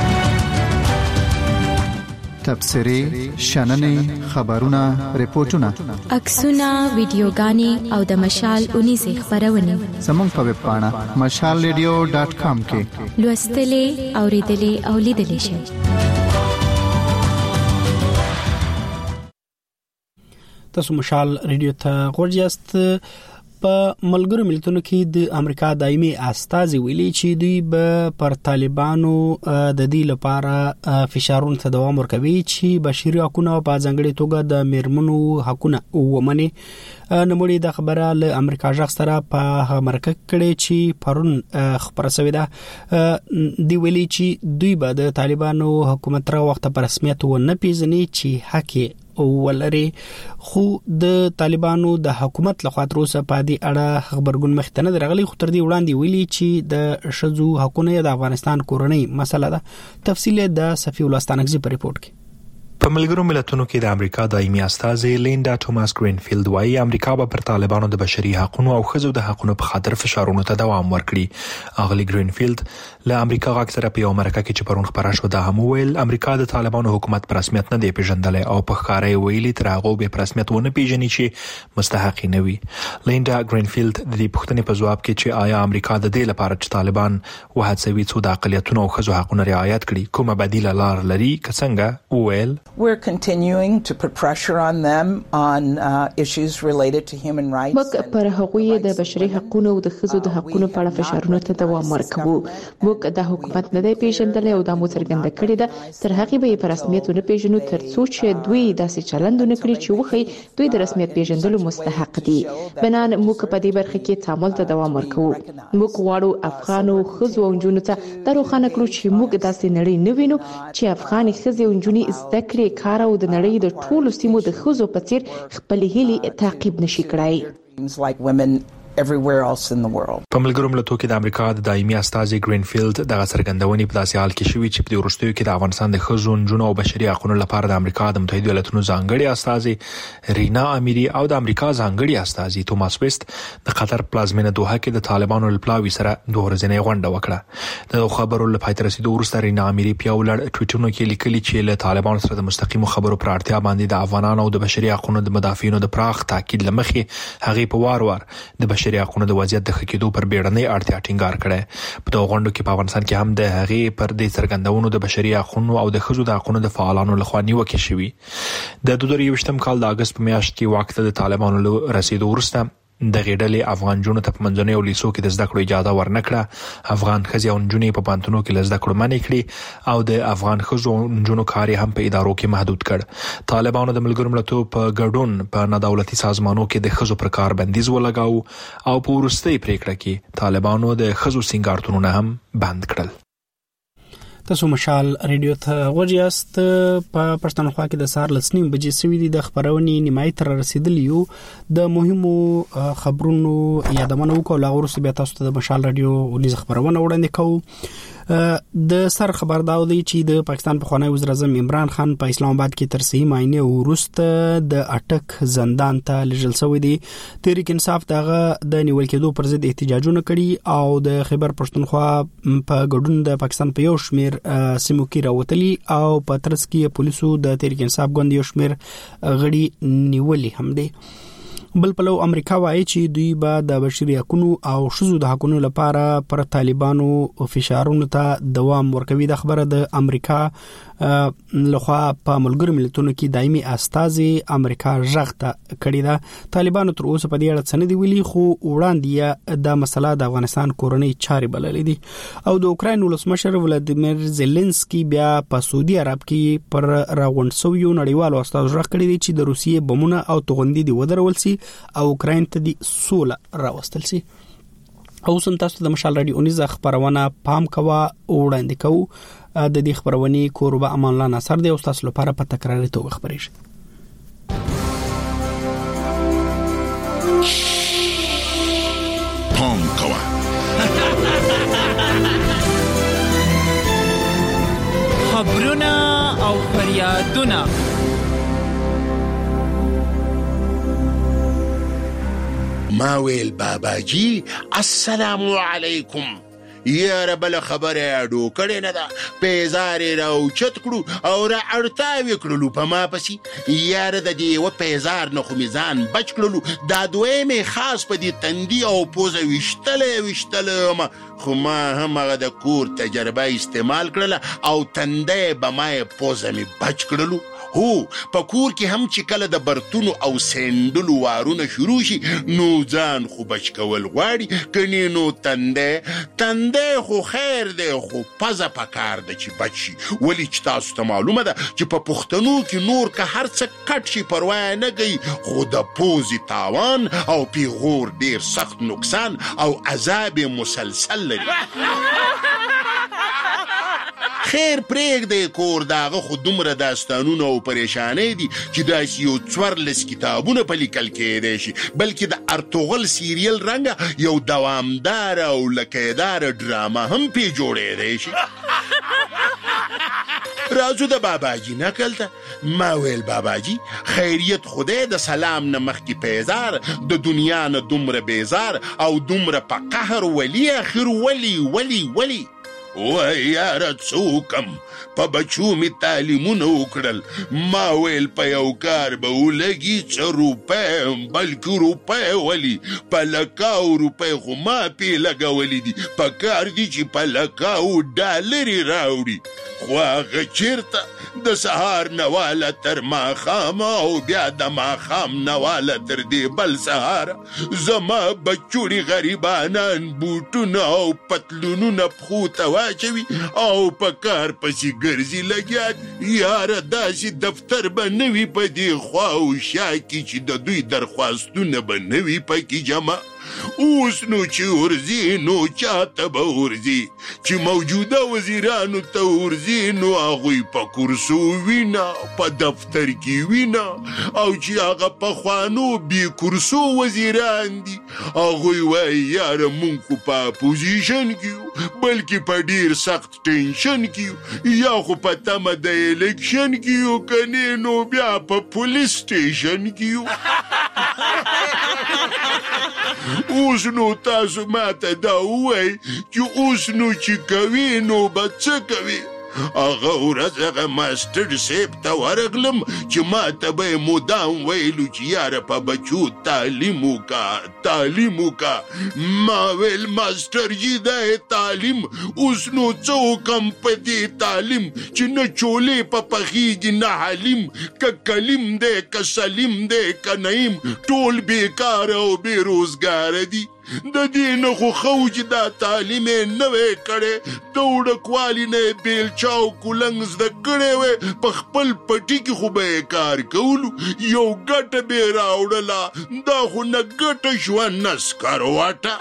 تبصرې شننې خبرونه ریپورتونه عکسونه ویډیوګانې او د مشال 19 خبرونه زموږ په ویب پاڼه mashalradio.com کې لوستلې اوریدلې او لیدلې شئ. تاسو مشال ریډیو ته ورجاست. په ملګرو ملتونو کې د امریکا دایمي استازي ویلي چې دوی به پر طالبانو د دې لپاره فشارونه ته دوام ورکوي چې بشري حقوقونه په ځانګړي توګه د میرمنو حقوقونه ومني. نموړي د خبره له امریکا ځخ سره په مرکه کړي چې پرون خبره شوې ده. دی ویلي چې دوی به د طالبانو حکومت را وخت په رسمیت و نه پیژني چې حق ولري خو د طالبانو د حکومت لخوا تر اوسه په دې اړه خبرګون مخته نه درغلي. خو تر دې وړاندې ویلي چې د شذو حقوقونه د افغانستان کورنۍ مسله ده. تفصیل د صفی ولستانګزي په ریپورت کې. په ملګرو ملتونو کې د امریکا دایمي استازي لیندا توماس گرینفیلد وايي امریکا به پر طالبانو د بشري حقوقو او ښځو د حقوقو په خاطر فشارونو ته دوام ورکړي. اغلی گرینفیلد له امریکا غاک سره په یو مرکه کې چې پرون خبره شو د هم ویل امریکا د طالبانو حکومت پر رسمیت نه دی پیژندل او په ښکارې ویلي تر هغه به پر رسمیت ونه پیژني چې مستحق نه وي. لیندا گرینفیلد د دې پوښتنې په جواب کې چې آیا امریکا د دې لپاره چې طالبان وهڅوي څو د اقلیتونو او ښځو حقوقونه رعایت کړي کومه بدیله لار لري څنګه ویل We're continuing to put pressure on them on issues related to human rights. موږ پر هغوی د بشري حقوقو او د ښځو د حقوقو په اړه فشارونه ته دوام ورکوو. موږ د حکومت نه دی پیژندل او د مو څرګنده کړی ده تر هغه به په رسمیت نه پیژنو تر څو چې دوی داسې چلند نه کړی چې وخی دوی د رسمیت پیژندلو مستحق دي. بنان موږ په دې برخه کې تعامل ته دوام ورکوو. موږ غواړو افغانو ښځو او نجونو ته د روښانه کړو چې موږ داسې نړۍ نه وینو چې افغاني ښځې او نجونې زده کړې کار او د نړۍ د ټولو سیمو د ښځو په څیر خپل هیلې تعقیب نشي کړای. everywhere else in the world. په ملګرو ملتونو کې د امریکا د دایمي استازي گرینفیلد دغه څرګندونې په داسې حال کې شوې چې په وروستیو کې د افغانستان د ښځو نجونو او بشري حقوقو لپاره د امریکا د متحده ایالاتونو ځانګړي استازي رینا امیری او د امریکا ځانګړي استازي توماس ویست د قطر پلازمینه دوحه کې د طالبانو لپلاوي سره دوه ورځې غونډه وکړه. د خبرو لپاره تر رسیدو وروسته رینا امیری په ولړ ټویټونو کې لیکلي چې له طالبانو سره د مستقیمو خبرو پر اړتیا باندې د افغانانو او د بشري حقوقو د مدافعینو د پراخ تاکید لمخې هغه په وار د بشري حقوقو د وضعیت د خکېدو پر بیړنۍ اړتیا ټینګار کړي. په دغه غونډه کې په افغانستان کې هم د هغې پر دې څرګندونو د بشري حقوقو او د ښځو د حقوقو د فعالانو لخوا نیوکې شوې. د 2023م کال د اگست په میاشت کې وخت د طالبانو له رسیدو وروسته د غېډلې افغان جنونو ته په منځنۍ او لیسو کې د زده کړو اجازه ورنکړه. افغان ښځې او نجونې په پانتونو کې له زده کړو منع کړي او د افغان ښځو او نجونو کار هم په ادارو کې محدود کړ. طالبانو د ملګرو ملتونو په ګډون په نادولتي سازمانونو کې د ښځو پر کار بندیز ولګاو او په وروستۍ پریکړه کې طالبانو د ښځو سینګارتونونه هم بند کړل. تاسو مشال ریډیو ته ورجاست په پښتونخوا کې د سار لسنیم بجې سوي دي د خبرونې نیمای تر رسیدلیو د مهمو خبرونو یادونه وکړو لاغورس بیا تاسو ته د مشال ریډیو ولې خبرونه وړاندې کوو د سر خبر دا دی چې د پاکستان پخوانی وزیر اعظم عمران خان په اسلام آباد کې تر صحیح معاینه وروسته د اټک زندان ته لېږل شوی دی. تحریک انصاف دغه د نیول کېدو پر ضد احتجاجونه کړي او د خیبر پښتونخوا په ګډون د پاکستان په یو شمیر سیمو کې راوتلي او په ترڅ کې پولیسو د تحریک انصاف ګوند یو شمیر غړي نیولي هم دي. بل پلو امریکا وایي چې دوی به د بشري حقوقو او شذو د حقوقو لپاره پر طالبانو فشارونو ته دوام ورکوي. د خبره د امریکا لخوا په ملګرو ملتونو کې دایمي استازي امریکا ژغته کړی ده. طالبانو تر اوسه په دې اړه څه نه دی ویلي خو وړاندې د مسله د افغانستان کورنۍ چارې بللې دي او د اوکراین ولسمشر ولادیمیر زيلنسکي بیا په سعودي عرب کې پر راغونډ شویو نړیوالو استازو ژغ کړی دي چې د روسیې بمونه او توغندي دی ودرول سي او اوکراین ته دی سوله راوستل سي. او سن تاسو د مشال رادیو اونیزه خبرونه پام کوا وړاندې کوو. د دې خبرونې کوربه امان الله نصر دی او تاسو لپاره په تکراري توګه خبرېږي. پام کوا خبرونه او فریادونه ماویل باباجی السلام علیکم یا رب خبره اډو کړي نه دا پیزار راو چت کړو او را اړتاوي کړلو په ما پسې یار د دې و پیزار نه خو میزان بچ کړلو دا دوی می خاص په دې تندي او پوزه وشتل ما خو ما هم هغه د کور تجربه استعمال کړله او تندې به ما پوزه می بچ کړلو. هو په کور کې هم چې کله د برتونو او سندلو وارونه شروع شي نو ځان خو بچ کول غواړي کني نو تندې خو خیر دی خو پزه پکار د چې بچ شي. ولی چې تاسو ته معلومه ده چې په پښتنو کې نور که هر څه کټ شي پروا نه کوي خو د پوزي تاوان او پیغور ډیر سخت نقصان او عذاب مسلسل لري. خیر پریک دی کور داغه خود دومره داستانونه او پریشانې دي چې داسې یو 14 کتابونه په لیکل کېدای شي بلکې د ارطغرل سیریل رنګه یو دوامدار او لکهدار ډراما هم پی جوړېدای شي. رازو د باباجی نکل ته ما ویل باباجی خیریت خدای د سلام نه مخکې پیزار د دنیا نه دومره بیزار او دومره په قهر ولی اخر ولی ویاره څوکم په بچو می تعلیمونه وکړل ما ویل په یو کار به ولګي 6 روپۍ بلکې روپۍ ولی په لکاو روپۍ خو ما پې لګولې دي په کار دي چې په لکاو ډالري راوړي خو هغه چېرته د سهار نواله تر ماښامه او بیا د ماښام نواله تر دې بل سهاره زما بچوړي غریبانان بوټونه او پتلونونه پښو ته واچوي او په کار پسې ګرځي لګیا یاره داسې دفتر به نه وي په دې خوا او شا کې چې د دوی درخواستونه به نه وي پکې جمع. اوس نو چې ورځي نو چاته به ورځي چې موجوده وزیرانو ته ورځي نو هغوی په کرسو وینا په دفتر کې وینا او چې هغه پخوانو بې کرسو وزیران دي هغوی وایي یاره مونږ خو په اپوزیشن کې یو بلکې په ډیر سخت ټینشن کې یو یا خو په تمه د الیکشن کې یو کنې نو بیا په پولیس سټیشن کې یو. اوس نو تاسو ماته دا ووایئ چې اوس نو چې کوي نو به څه کوي. هغه ورځ هغه ماسټر صاحب ته ورغلم چې ما ته به یې مدام ویلو چې یاره په بچو تعلیم وکړه ما ویل ماسټر جي دا تعلیم اوس نو څه وکړم په دې تعلیم چې نه چولې په پخېږي نه حلیم که کلیم دی که سلیم دی که نعیم ټول بیکاره او بې روزګاره دي د دې نه خو خوج دا تعلیم نه وې کړې د وړکوالي نه بیلچا او کولنګ زده کړې وې په خپل پټي کې خو به کار کولو یو ګټه به راوړله دا خو نه ګټه شوه نسکر واټه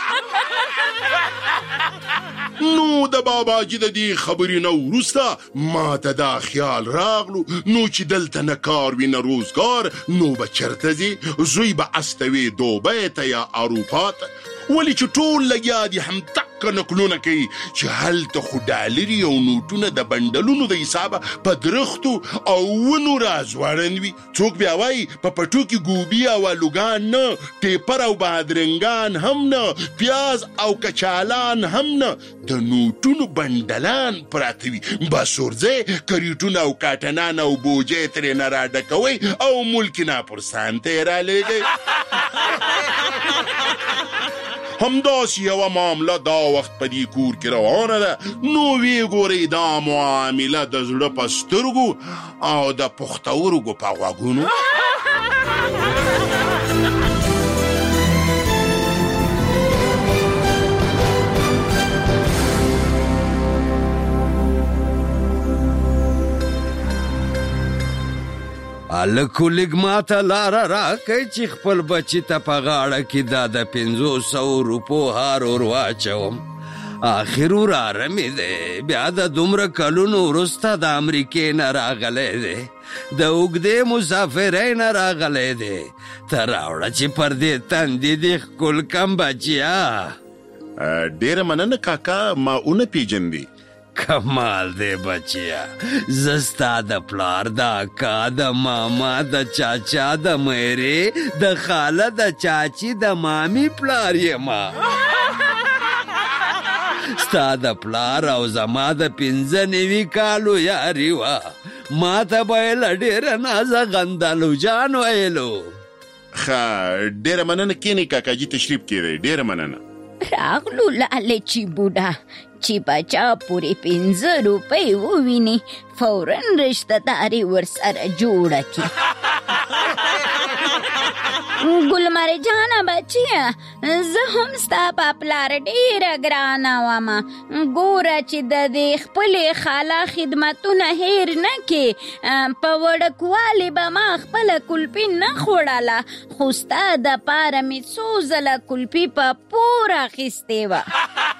نو د باباجي د دې خبرې نه وروسته ما ته دا خیال راغلو نو چې دلته نه کار وي نه روزګار نو به چرته ځي زوی به استوي دوبۍ ته یا اروپا ته ولې چې ټول لګیا دي همدقه نقلونه کوي چې هلته خو ډالري او نوټونه د بنډلونو د حسابه په درختو او ونو راځوړند وي څوک بیا وایي په پټو کې ګوبي او الوګان نه ټیپر او بادرنګان هم نه پیاز او کچالان هم نه د نوټونو بنډلان پراته وي بس ورځئ کریټونه او کاټنان او بوجۍ ترې نه راډکوئ او ملک ناپرسان ته یې رالېږئ همداسې یوه معامله دا وخت په دې کور کې روانه ده نو ویې ګورئ دا معامله د زړه په سترګو او د پښتورګو په غوږونو الکو لږ ماته لاره راکئ چې خپل بچي ته په غاړه کې دا د 500 روپو هار ور واچوم آخر وراره مې دی بیا د دومره کلونو وروسته د امریکې نه راغلی دی د اوږدې مسافرۍ نه راغلی دی ته راوړه چې پر دې تندې دې ښکل کم بچیا ډېره مننه کاکا ما ونه پیژندې کمال دی بچیا زستا د پلار د اکا د ماما د چاچا د میرې د خاله د چاچی د مامی پلار یما ستا د پلار او زما د 95 کالو یاري وا ما ته به یې ډېره نازه غندلو جان ویلو ښه ډېره مننه کینې کاکاجي تشریف کړئ ډېره مننه راغلو لالچی بوډا چې بچا پورې 15 روپۍ وویني فوراً رشته داري ورسره جوړه کړي ګلمره جانه بچیه زه هم ستا په پلار ډېره ګرانه ومه ګوره چې د دې خپلې خاله خدمتونه هیر نه کې په وړکوالي به ما خپله کلپي نه خوړله خو ستا دپاره مې څو ځله کلپي په پور اخیستې وه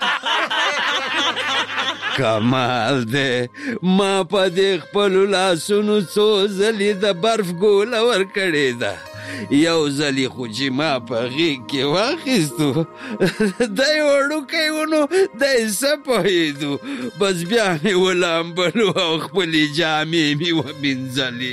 کمال دی ما په دې خپلو لاسونو څو ځلې د برف ګوله ورکړې ده یو ځلې خو چې ما په غېږ کې واخیستو دی وړوکی و نو دی څه پوهېدو بس بیا مې ولامبلو او خپلې جامې مې ومینځلې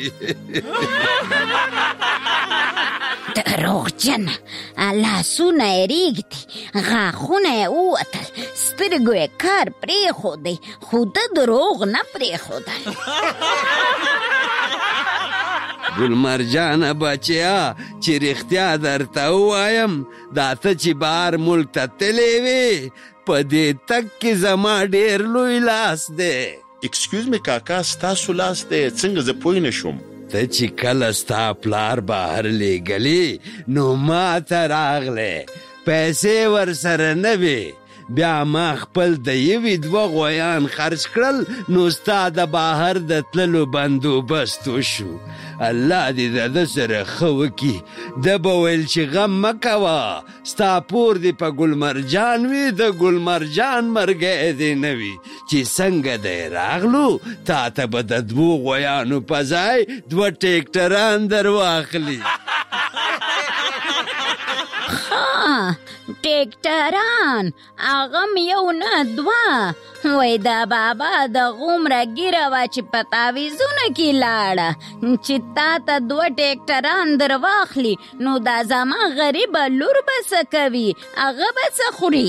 دروغجن لاسونه یې ریږدي غاښونه یې ووتل سترګو یې کار پرېښودی خو ده دروغ نه پرېښودل ګلمرجانه بچیا چې رښتیا درته ووایم دا ته چې بهر ملک ته تللی وې په دې تګ کې زما ډېر لوی لاس دی اکسکیوز می کاکا ستاسو لاس دی څنګه زه پوه نه شوم ته چې کله ستا پلار بهر لیږلي نو ما ته راغلی پیسې ورسره نه وې بیا ما خپل د یوې 2 غویان خرڅ کړل نو ستا د بهر د تللو بندوبست وشو الله دې د ده سره ښه وکړي ده به ویل چې غم مه کوه ستا پور دې په ګلمرجان وي د ګلمرجان مرګی دې نه وي چې څنګه دی راغلو تا ته به د 2 غویانو په ځای 2 ټیکټران در واخلي ټیکټران هغه م یو نه 2 وای دا بابا د غومره ګیره وه چې په تعویزونه کې لاړه چې تا ته 2 ټیکټران در واخلي نو دا زما غریبه لور به څه کوي هغه به څه خوري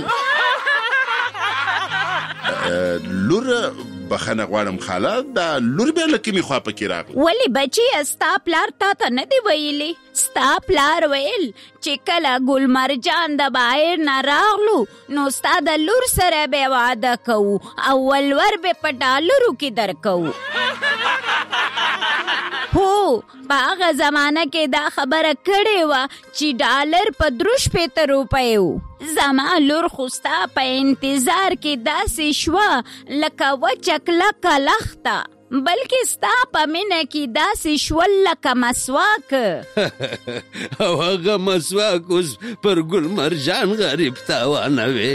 لور بخنه غواړم خاله دا لور بیا له کومې خوا پکې راغله ولې بچیه ستا پلار تا ته نه دی ویلی ستا پلار ویل چې کله ګلمرجان د بهر نه راغلو نو ستا د لور سره به واده کوو او ولور به په ډالرو کې درکوو هو په هغه زمانه کې دا خبره کړې وه چې ډالر په 3 روپۍ و. زما لور خو ستا په انتظار کې داسې شوه لکه وچه کلکه لخته، بلکې ستا په مینه کې داسې شول لکه مسواک. او هغه مسواک اوس پر ګل مرجان غریب تاوانوي.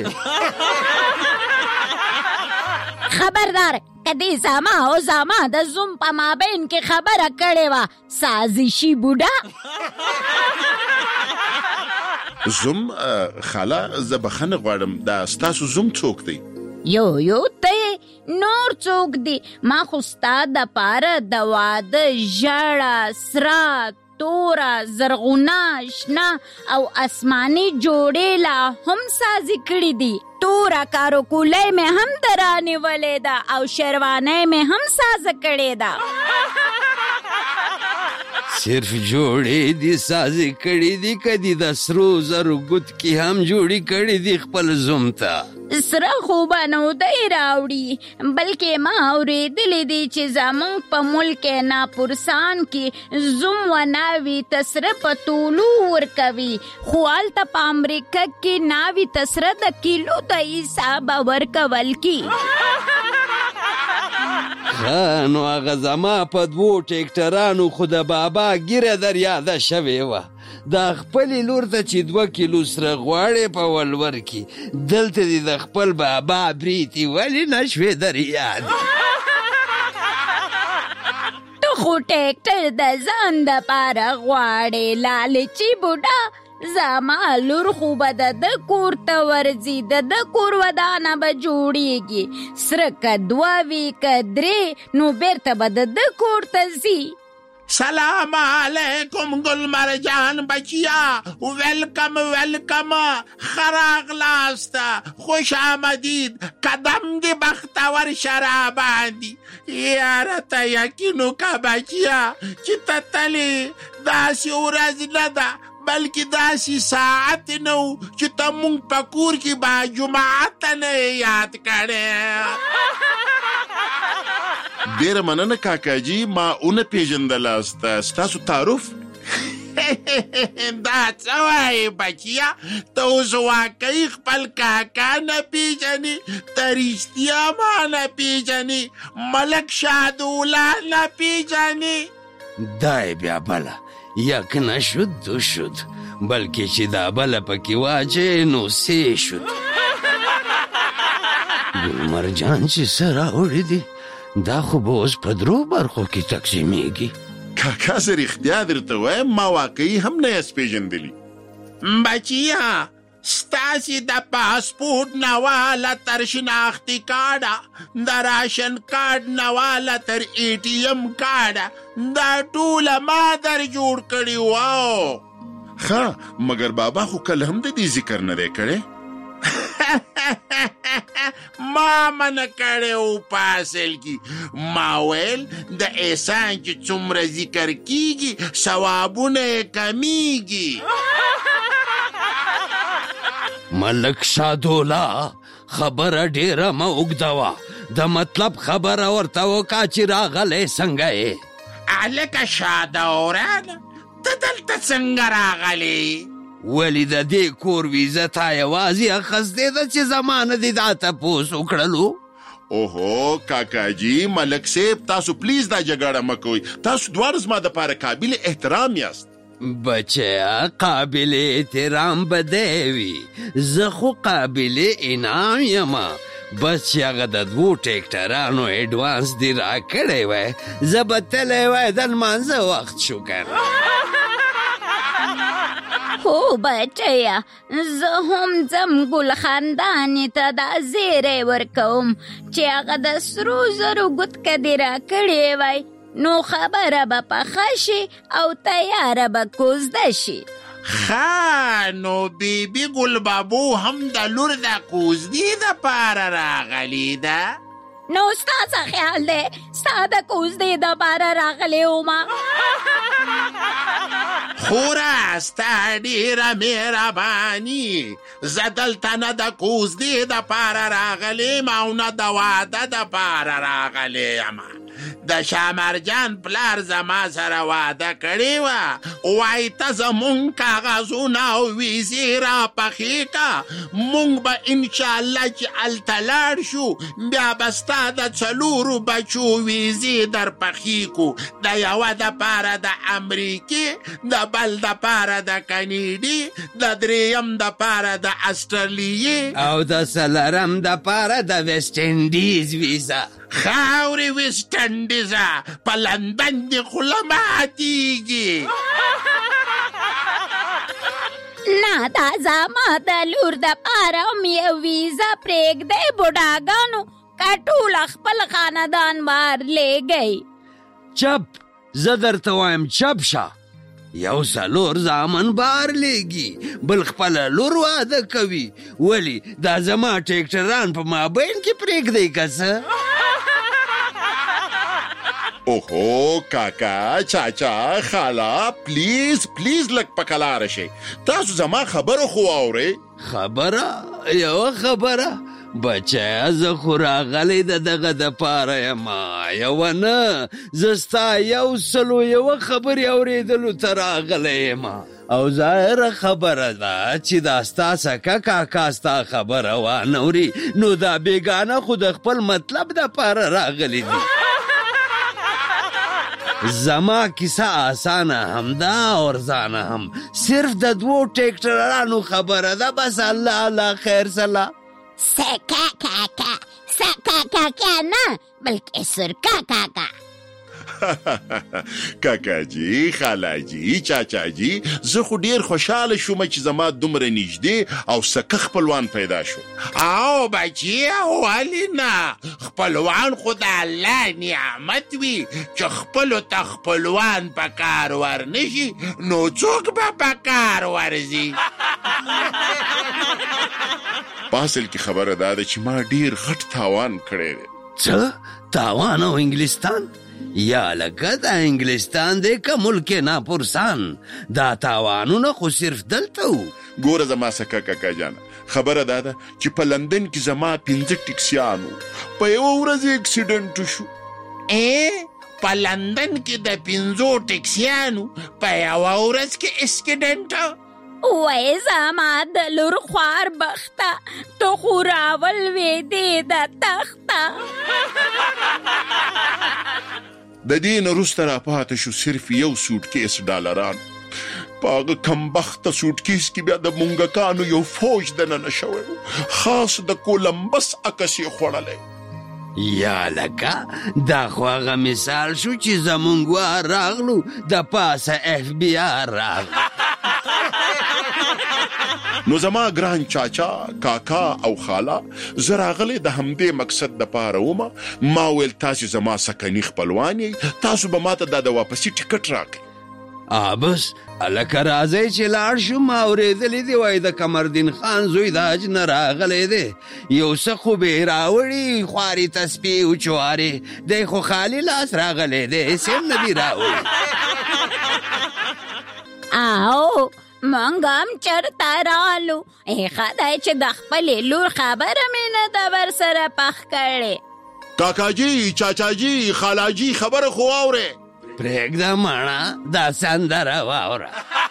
خبردار کدی زما او زما د زوم په مابین کې خبره کړې وه سازشي بوډا. زوم خاله زه بخښنه غواړم، دا ستاسو زوم څوک دی؟ یو ته نور څوک دی؟ ما خو ستا د پاره د واده ژړه، سره، توره، زرغونه، شنه او اسماني جوړې لا هم سازي کړي دي. توره کاروکولۍ مې هم درانیولې ده او شیروانۍ مې هم سازه کړې ده. صرف جوړې دي سازي کړي دي که دي د سرو زرو ګوتکي هم جوړې کړي دي خپل زوم ته؟ سره خو به نو دی راوړي، بلکې ما اورېدلې دي چې زمونږ په ملک ناپورسان کې زوم و ناوي تسره په تولو ورکوي، خو هلته په امریکا کې ناوي تسره د کیلو د حساب ورکول کی. نو هغه زما په 2 ټیکټرانو خو د بابا ګیره در یاده شوې وه. دا خپلې لور ته چې 2 کیلو سره غواړې په ولور کې، دلته دې د خپل بابا بریتي ولې نه شوې در یاد؟ تو خو ټیکټر د ځان دپاره غواړې لالچي بوډا. زما لور خو به د کور ته ورځي، د کور ودانه به جوړیږي، سره که 2 وي که 3 نو بیرته به د کور ته ځي. سلام علیکم گل مرجان بچیا، ویلکم خراغلاست، خوش آمدید، قدم دی بختور شراباندی. یارتا یقینو که بچیا چې تتلی داسی ورځ نه ده بلکې داسې ساعت نه و چې ته مونږ په کور کې با جماعت نه یاد کړی. ډېره مننه کاکاجي، ما ونه پېژندلاست. ستاسو تعارف؟ دا څه وایې بچیا، ته اوس واقعي خپل کاکا نه پېژنې، ته رښتیا ما نه پېژنې، ملک شادولا نه پېژنې؟ دا یې بیا بله یک نشد 2 شد، بلکې چې دا بله پکې واچې نو 3 شد. ګل مرجان چې څه راوړي دي دا خو به اوس په 3 برخو کې تقسیمیږي. کاکا زه رښتیا درته وایم ما واقعي هم نه یاست پېژندلي. بچیا ستاسې د پاسپورټ نه واله تر شناختي کارډه، د راشن کارډ نه واله تر ATM کارډه، دا ټوله ما در جوړ کړي وو. ښه مګر بابا خو کله هم د دې ذکر نه دی کړی. ما منع کړی و په اصل کې، ما ویل د احسان چې څومره ذکر کیږي ثوابونه یې کمیږي. ملک شادولا خبره ډیره مه اوږدوه، د مطلب خبره ورته وکړه چې راغلی څنګه یې؟ هلکه شادوران ته دلته څنګه راغلی؟ ولې د دې کور ویزه تا یوازې اخیستې ده چې زما نه دې دا تپوس وکړلو؟ اوهو کاکاجي، ملک صاحب تاسو پلیز دا جګړه مه کوئ، تاسو دواړه زما دپاره قابل احترام یاست. بچیا قابل احترام به دی وي، زه خو قابل انعام یمه، بس چې هغه د 2 ټیکټرانو ایډوانس دې راکړی وی، زه به تلی وی د لمانځه وخت شو کنه. هو بچیا زه هم ځم ګل خاندانې ته دا زیری ورکوم چې هغه د سرو زرو ګوتکه دې راکړې وی، نو خبره به پخه شي او تیاره به کوزده شي. ښه نو بیبي ګل بابو هم د لور د کوزدې دپاره راغلې ده؟ نو ستا څه خیال دی ستا د کوزدې دپاره راغلی ومه؟ خوره ستا ډېره مهرباني، زه دلته نه د کوزدې دپاره راغلی یم او نه د واده دپاره راغلی یم، د شامرجان پلار زما سره واده کړی وه وایي ته زمونږ کاغذونه او ویزې راپخې که مونږ به انشاءالله چې هلته لاړ شو بیا به ستا د 4 بچو ویزې در پخې کو د یوه دپاره د امریکې د بل دپاره د کنیډي د درېیم دپاره د استرالیې او د څلرم دپاره د ویسټ انډیز ویزا خاورې ویسټ انډیزه په لندن دې خوله ماتېږي نه دا زما د لور دپاره هم یو ویزه پرېږدی بوډاګانو که ټول خپل خاندان بار لیږئ چپ زه درته وایم چپ شه یو 4 زامن بار لیږي بل خپله لور واده کوي ولې دا زما ټیکټران په مابین کې پرېږدئ که څه اوهو کاکا چاچا خالا پلیز لږ په کلاره شئ تاسو زما خبره خو واورئ خبره یوه خبره بچه زه خو راغلی د دغه دپاره یمه یوه نه زه ستا 101 خبرې اورېدلو ته راغلی یمه او ظاهره خبره ده چې دا ستا سکه کاکا ستا خبره وانوري نو دا بیګانه خو د خپل مطلب دپاره راغلی دي زما کیسه آسانه هم ده اور زانه هم صرف د 2 ټیکټرانو خبره ده بس الله خیر سلا سکا کاکا نه بلکې سرکا کاکا کاکا جی خالا جی چاچا جی زه خو ډیر خوشحاله شوم چې زما دومره نږدې او سکه خپلوان پیدا شو او بچیه ولې نه خپلوان خو د الله نعمت وي چې خپلو ته خپلوان په کار ورنشي نو څوک به په کار ورځي په اصل کې خبره دا ده چې ما ډیر غټ تاوان کړی دی څه تاوان او انګلستان یا لکه د انګلستان دی که ملک ناپرسان دا تاوانونه خو صرف دلته و ګوره زما سکه کاکا جانه خبره دا ده چې په لندن کې زما 5 ټیکسیانو په یوه ورځ اکسیډنټ شو په لندن کې د 5 ټیکسیانو په یوه ورځ کې اکسیډنټ وای زما د لور خوار بخته تو خو راولوېدې د تخته د دې نه وروسته راپاته شو صرف یو سوټکیس ډالران په هغه کمبخته سوټکیس کې بیا د مونګکانو یو فوج دننه شوی خاص د کولمبس عکس یې خوړلی یا لکه دا خو هغه مثال شو چې زمونږ راغلو د پاسه FBI راغلو نو زما ګران چاچا کاکا او خالا زه راغلی د همدې مقصد دپاره ومه ما ویل تاسې زما سکني خپلوان یې تاسو به ماته دا د واپسي ټکټ راکړئ بس هلکه راځئ چې لاړ شو ما اورېدلی دی وایي د قمردین خان زوی د حج نه راغلی دی یو څه خو به یې راوړي خوارې تسپې وچوارې دی خو خالي لاس راغلی دی هېڅ هم نه دي راوړي او مونږ هم چرته رالو ښه دی چې د خپلې لور خبره مې نه ده ورسره پخ کړې کاکاجي چاچاجي خالاجي خبره خو واورې پرېږده ماڼه دا سندره واوره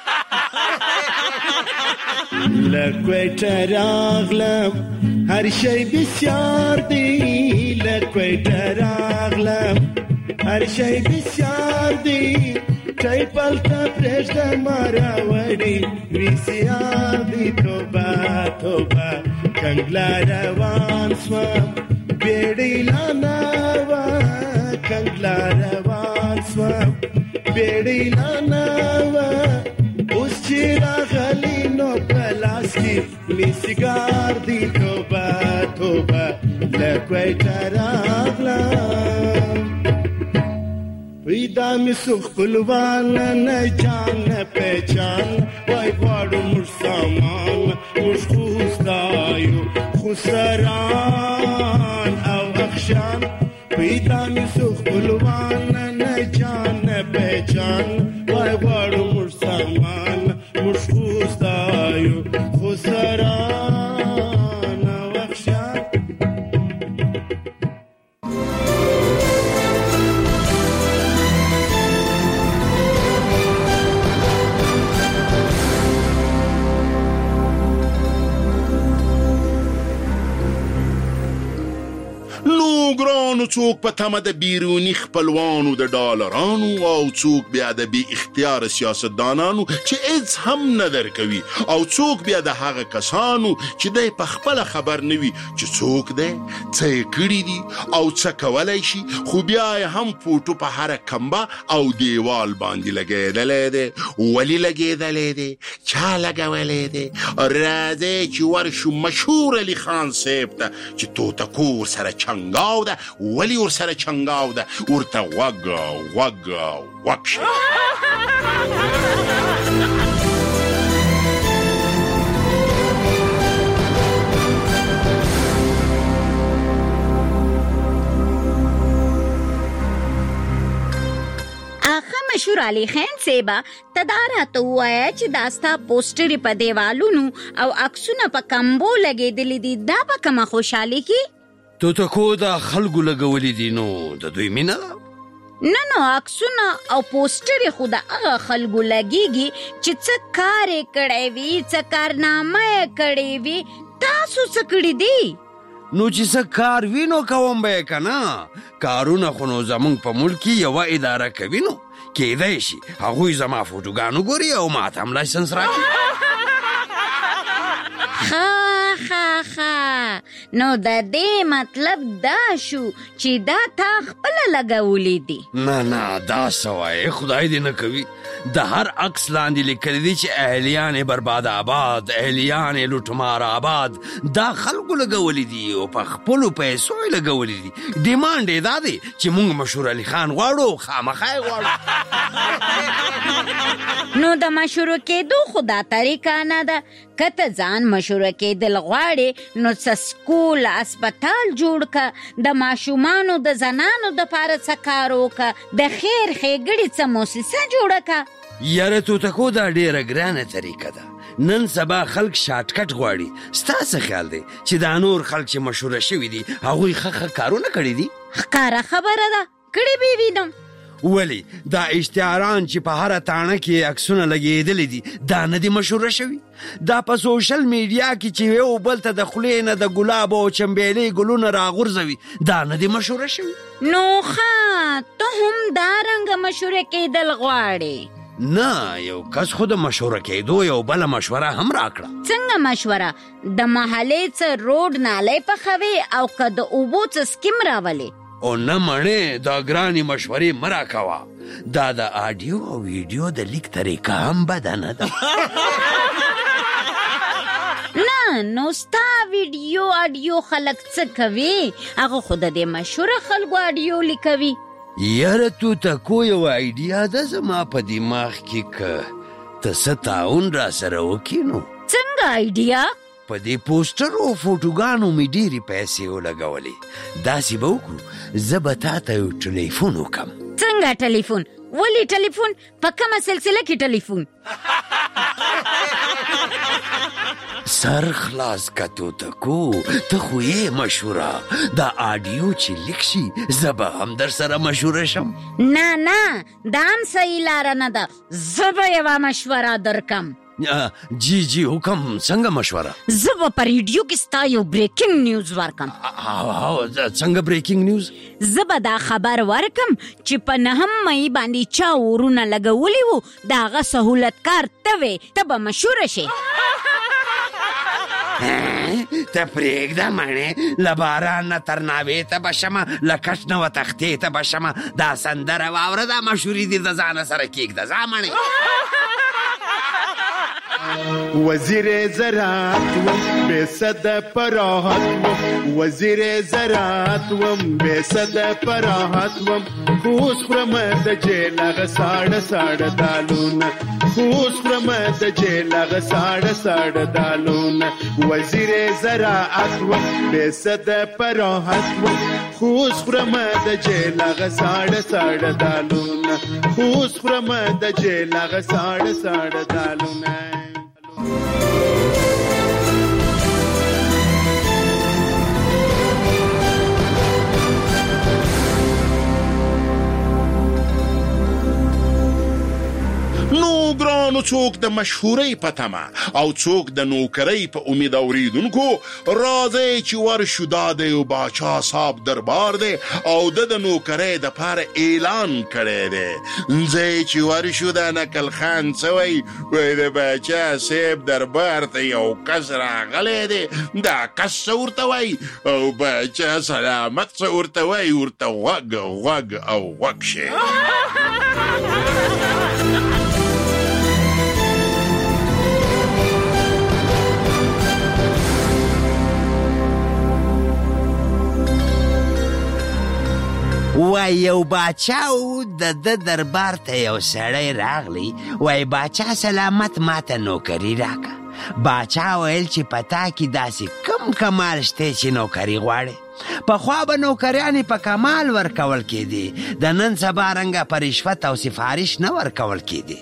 له کویټه راغلم هر شی بسیار دی له کویټه راغلم هر شی بسیار دی ټایپل ته پرېږده ما راوړي ویسیار دی توبه کنګله روان سوم بیړۍ لا نه وه کنګله روان سوم بیړۍ لا نه وه اوس چې راغلی نو په لاس کې مې سیګار دی توبه له کویټه راغلم پیدا می سو خپلوان نه جان نه پہچان وای غواړو موږ سامان موږ خوستایو خسران او اخشان پیدا می سو خپلوان نه جان نه پہچان وای غواړو موږ سامان موږ خوستایو خسران او اخشان څوک په تمه د بیرونی خپلوانو د ډالرانو او څوک بیا د بی اختیار سیاستدانانو چې هیڅ هم نه درکوي او څوک بیا د هغه کسانو چې دی په خپله خبر نه وي چې څوک دی څه یې کړي دي او څه کولی شي خو بیا یې هم فوټو په هره کمبه او دیوال باندې لګېدلی دی. ولې لګېدلی دی؟ چا لګولی دی؟ راځئ چې ورشو مشهور علي خان صاحب ته چې توتکو ورسره چنګاو ده. ولې ورسره چنګاو ده؟ ورته غوږ شه. مشهور علي خان صاحب ته دا راته ووایه چې دا ستا پوسټرې په دیوالونو او عکسونه په کمبو لګېدلي دي دا په کومه خوشحالي کې؟ توتکو دا خلکو لګولي دي نو د دوی مینه ده؟ نه عکسونه او پوسټرې خو د هغه خلکو لګېږي چې څه کار یې کړی وي څه کارنامه یې کړې وي. تاسو څه کړي دي؟ نو چې څه کار وي نو کوم به یې که نه. کارونه خو نو زمونږ په ملک کې یوه اداره کوي نو کېدای شي هغوی زما فوټوګان وګوري او ماته هم لایسنس راکړي. نو د دې مطلب دا شو چې دا تا خپله لګولی دي؟ نه دا څه وایې خدای دې نه کوي. د هر عکس لاندې لیکلی دي چې اهلیان برباد آباد اهلیان لوټمار آباد. دا خلکو لګولی دي او په خپلو پیسو یې لګولی دي. ډیمانډ یې دا دی چې موږ مشهور علي خان غواړو خامخا یې غواړو. نو د مشهور کېدو خو دا طریقه نه ده. که ته ځان مشهور کېدل غواړې نو څه سکول اسپتال جوړ که د ماشومانو د زنانو دپاره څه کار وکړه د خیر ښېګړې څه موسسه جوړه که. یاره توتکو دا ډیره ګرانه طریقه ده. نن سبا خلک شارټکټ غواړي. ستا څه خیال دی چې دا نور خلک چې مشهوره شوي دي هغوی ښه کارونه کړي دي؟ ښکاره خبره ده کړې به وي نو. ولی دا اشتهاران چې په هره تاڼه کې عکسونه لګېدلی دي دا نه دي مشهوره شوي؟ دا په سوشل میډیا کې چې یو بل ته د خولې نه د ګلاب او چمبیلې ګلونه راغورځوي دا نه دي مشهوره شوي؟ نو ته هم دارنګه مشهوره کېدل غواړې؟ نه یو کس خو د مشهوره کېدو یو بله مشوره هم راکړه. څنګه مشوره؟ د محلې څه روډ نالۍ پخوې او که د اوبو څه سکیم راولې؟ او نه مړې دا ګرانې مشورې مه راکوه. دا د آډیو او ویډیو د لیک طریقه هم بده نه ده. نه نو ستا ویډیو آډیو خلک څه کوي؟ هغه خو د دې مشهوره خلکو آډیو لیکوي. یاره توتکو یو آیډیا ده زما په دماغ کې که ته څه تعاون را سره وکړي نو. څنګه آیډیا؟ په دې پوسټر او فوټوګانو مې ډېرې پیسې ولګولې. داسې به وکړو زه به تا ته یو ټلیفون وکړم. څنګه ټلیفون؟ ولې ټلیفون؟ په کومه سلسله کې ټلیفون؟ سر خلاص که توتکو ته خو یې مشهوره. دا آډیو چې لیک شي زه به هم در سره مشهوره شم. نه دا هم صحیح لاره نه ده. زه به یوه مشوره درکم. جی حکم څنګه مشوره؟ زه به په ریډیو کې ستا یو بریکینګ نیوز ورکم. څنګه بریکینګ نیوز؟ زه به دا خبر ورکم چې په 9 مۍ باندې چا اورونه لګولي وو د هغه سهولتکار ته وې ته به مشهوره شې. ته پرېږده مڼې له باران نه تر ناوې ته به شمه له کټ نه و تختې ته به شمه دا سندره واوره دا مشهوري دي د ځانه سره کېږده ځه مڼې. وزیر زراعت وم بے صد فراحت وم وزیر زراعت وم بے صد فراحت وم خوش خرم د جیلغ ساړه دالونه خوش خرم د جیلغ ساړه دالونه وزیر زراعت وم بے صد فراحت وم خوش خرم د جیلغ ساړه دالونه خوش خرم د جیلغ ساړه دالونه. نو ګرانو څوک د مشهورۍ په تمه او څوک د نوکرۍ په امید اوریدونکو راځئ چې ورشو دا د یو باچا صاحب دربار دی او د نوکرۍ دپاره اعلان کړی دی ځئ چې ورشو د نقل خان څه وایي وایي د باچا صاحب دربار ته یو کس راغلی دی دا کس څه ورته وایي او باچا سلامت څه ورته وایي ورته غوږ غوږ او غوږ شي وای یو باچاو د دربار ته یو سړی راغلی وای باچا سلامت ماته نوکري راکه باچا ویل چې پتا کې داسې کم کمال شته چې نوکري غواړي پخوا به نوکریانې په کمال ورکول کېدې د نن سبا رنګه په رشوت او سفارش نه ورکول کېدې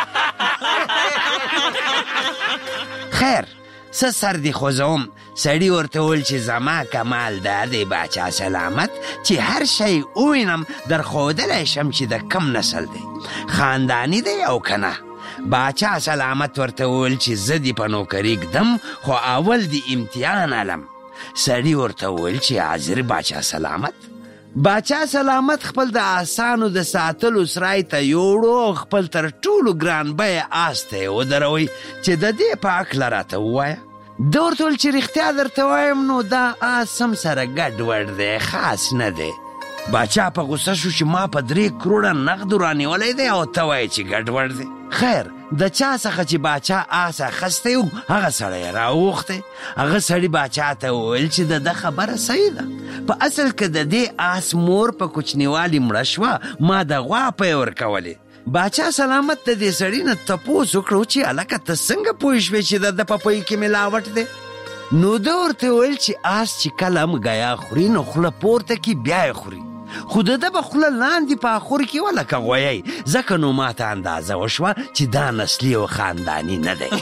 خیر څه سر دې خوځوم سړي ورته وویل چې زما کمال دا دی باچا سلامت چې هر شی ووینم در ښودلی شم چې د کم نسل دی خانداني دی او که نه باچا سلامت ورته وویل چې زه دې په نوکري ږدم خو اول دې امتحان علم سړي ورته وویل چې حاضر باچا سلامت باچا سلامت خپل د آسانو د ساتلو سرای ته یوړو او خپل تر ټولو ګران بیه آس ته یې ودروئ چې د دې په هکله راته ووایه ده ورته ویل چې رښتیا درته وایم نو دا آس هم سره ګډوډ دی خاص نه دی باچا په غوسه شو چې ما په 3 کروړه نغدو رانیولی دی او ته وایې چې ګډوډ دی خیر د چا څخه چې باچا آس اخیستی و هغه سړی یې راوغوښتی هغه سړي باچا ته وویل چې د ده خبره صحیح ده په اصل کې د دې آس مور په کوچنیوالي مړه شوه ما د غوا پی ورکولې باچا سلامت د دې سړي نه تپوس وکړو چې هلکه ته څنګه پوه شوې چې د ده په پی کې ملاوټ دی نو ده ورته ویل چې آس چې کله هم ګیا خوري نو خوله پورته کې بیا یې خوري خو د ده به خوله لاندې په اخور کې ولکه غویی ځکه نو ماته اندازه وشوه چې دا نسلي او خانداني نه دی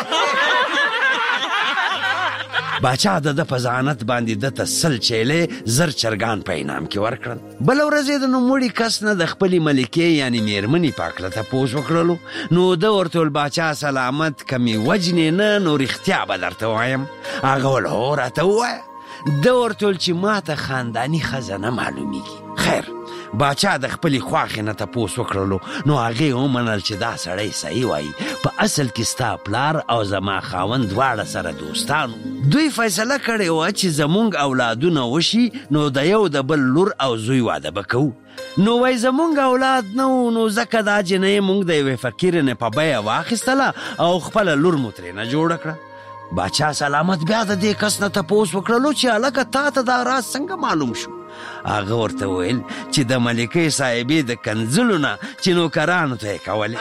باچا د ده په ضمانت باندې ده ته 100 چیلې زر چرګان په انعام کې ورکړل بله ورځ یې د نوموړي کس نه د خپلې ملکې یعنې میرمنې په هکله تپوس وکړلو نو ده ورته ویل باچا سلامت که مې وجنې نه نو رښتیا به درته وایم هغه ویل هو راته ووایه ده ورته ویل چې ما ته خانداني ښځه نه معلومیږي خیر باچا د خپلې خواښې نه تپوس وکړلو نو هغې ومنل چې دا سړی صحیح وایي په اصل کې ستا پلار او زما خاوند دواړه سره دوستانو دوی فیصله کړې وه چې زمونږ اولادونه وشي نو د یو د بل لور او زوی واده به کوو نو وای زمونږ اولاد نه و نو ځکه دا جنۍ مونږ د یوې فقیرنې په بیه واخیستله او خپله لور مو ترېنه جوړه کړه باچا سلامت بیا د دې کس نه تپوس وکړلو چې هلکه تا ته دا راز څنګه معلوم شو هغه ورته ویل چې د ملکې صاحبې د کنځلو نه چې نوکرانو ته یې کولې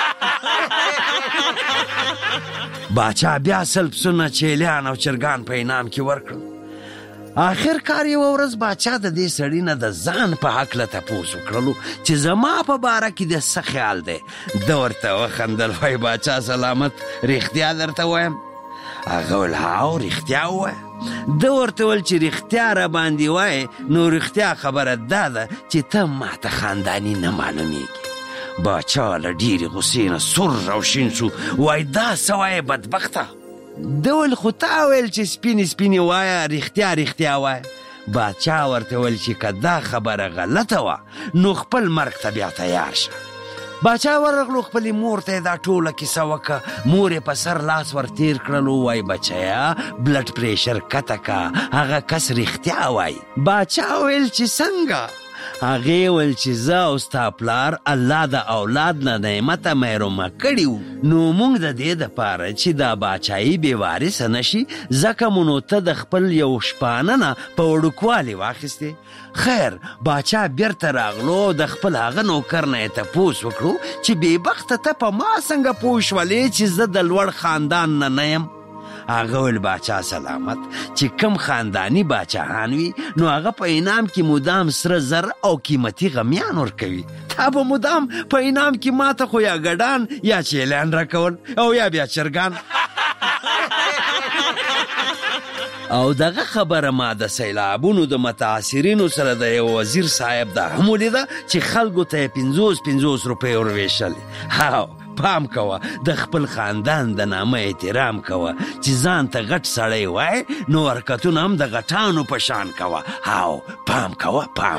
باچا بیا 100 پسونه چیلیان او چرګان په انعام کې ورکړل آخر کار یوه ورځ باچا د دې سړي نه د ځان په هکله تپوس وکړلو چې زما په باره کې د څه خیال دی ده ورته وخندل وایي باچا سلامت رښتیا درته وایم هغه ویل هاو رښتیا ووایه ده ورته ویل چې رښتیا را باندې وایې نو رښتیا خبره دا ده چې ته ماته خانداني نه معلومیږي باچا له ډېرې غوسې نه سور روشین شو وایي دا څه وایې بدبخته ده ویل خو تا ویل چې سپینې سپینې وایه رښتیا رښتیا وایه باچا ورته ویل چې که دا خبره غلطه وه نو خپل مرګ ته بیا تیار شه باچا ورغلو خپلې مور ته دا ټوله کیسه وکړه مور یې په سر لاس ورتیر کړلو وایي بچیا بلډ پریشر کته کا هغه کس رښتیا وایي باچا ویل چې څنګه هغې ویل چې زه او ستا پلار الله د اولاد نه نعمته محرومه کړي وو نو موږ د دې دپاره چې دا باچایي بې وارثه نه شي ځکه مو نو ته د خپل یو شپانه نه په وړوکوالي واخیستې خیر باچا بیرته راغلو د خپل هغه نوکر نه یې تپوس وکړو چې بېبخته ته په ما څنګه پوه شولې چې زه د لوړ خاندان نه یم هغه ویل باچا سلامت چې کم خاندانی باچاهان وي نو هغه په انعام کې مدام سره زر او قیمتي غمیان ورکوي تا به مدام په انعام کې ماته خو یا ګډان یا چیلیان راکول او یا بیا چرګان او دغه خبره ما د سیلابونو د متاثرینو سره د یو وزیر صاحب دا هم ولیده چې خلکو ته 50 روپۍ ورویشلې هاو پام کوه د خپل خاندان د نامه احترام کوه چې ځان ته غټ سړی وای نو حرکتونه هم د غټانو په شان کوه هاو پام کوه پام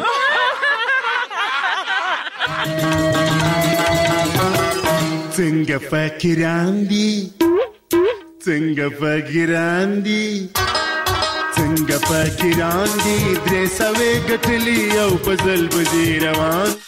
څنګه فقیران دي څنګه فقیران دي څنګه فقیران دي درې سوې ګټلي او په ځل بځې روان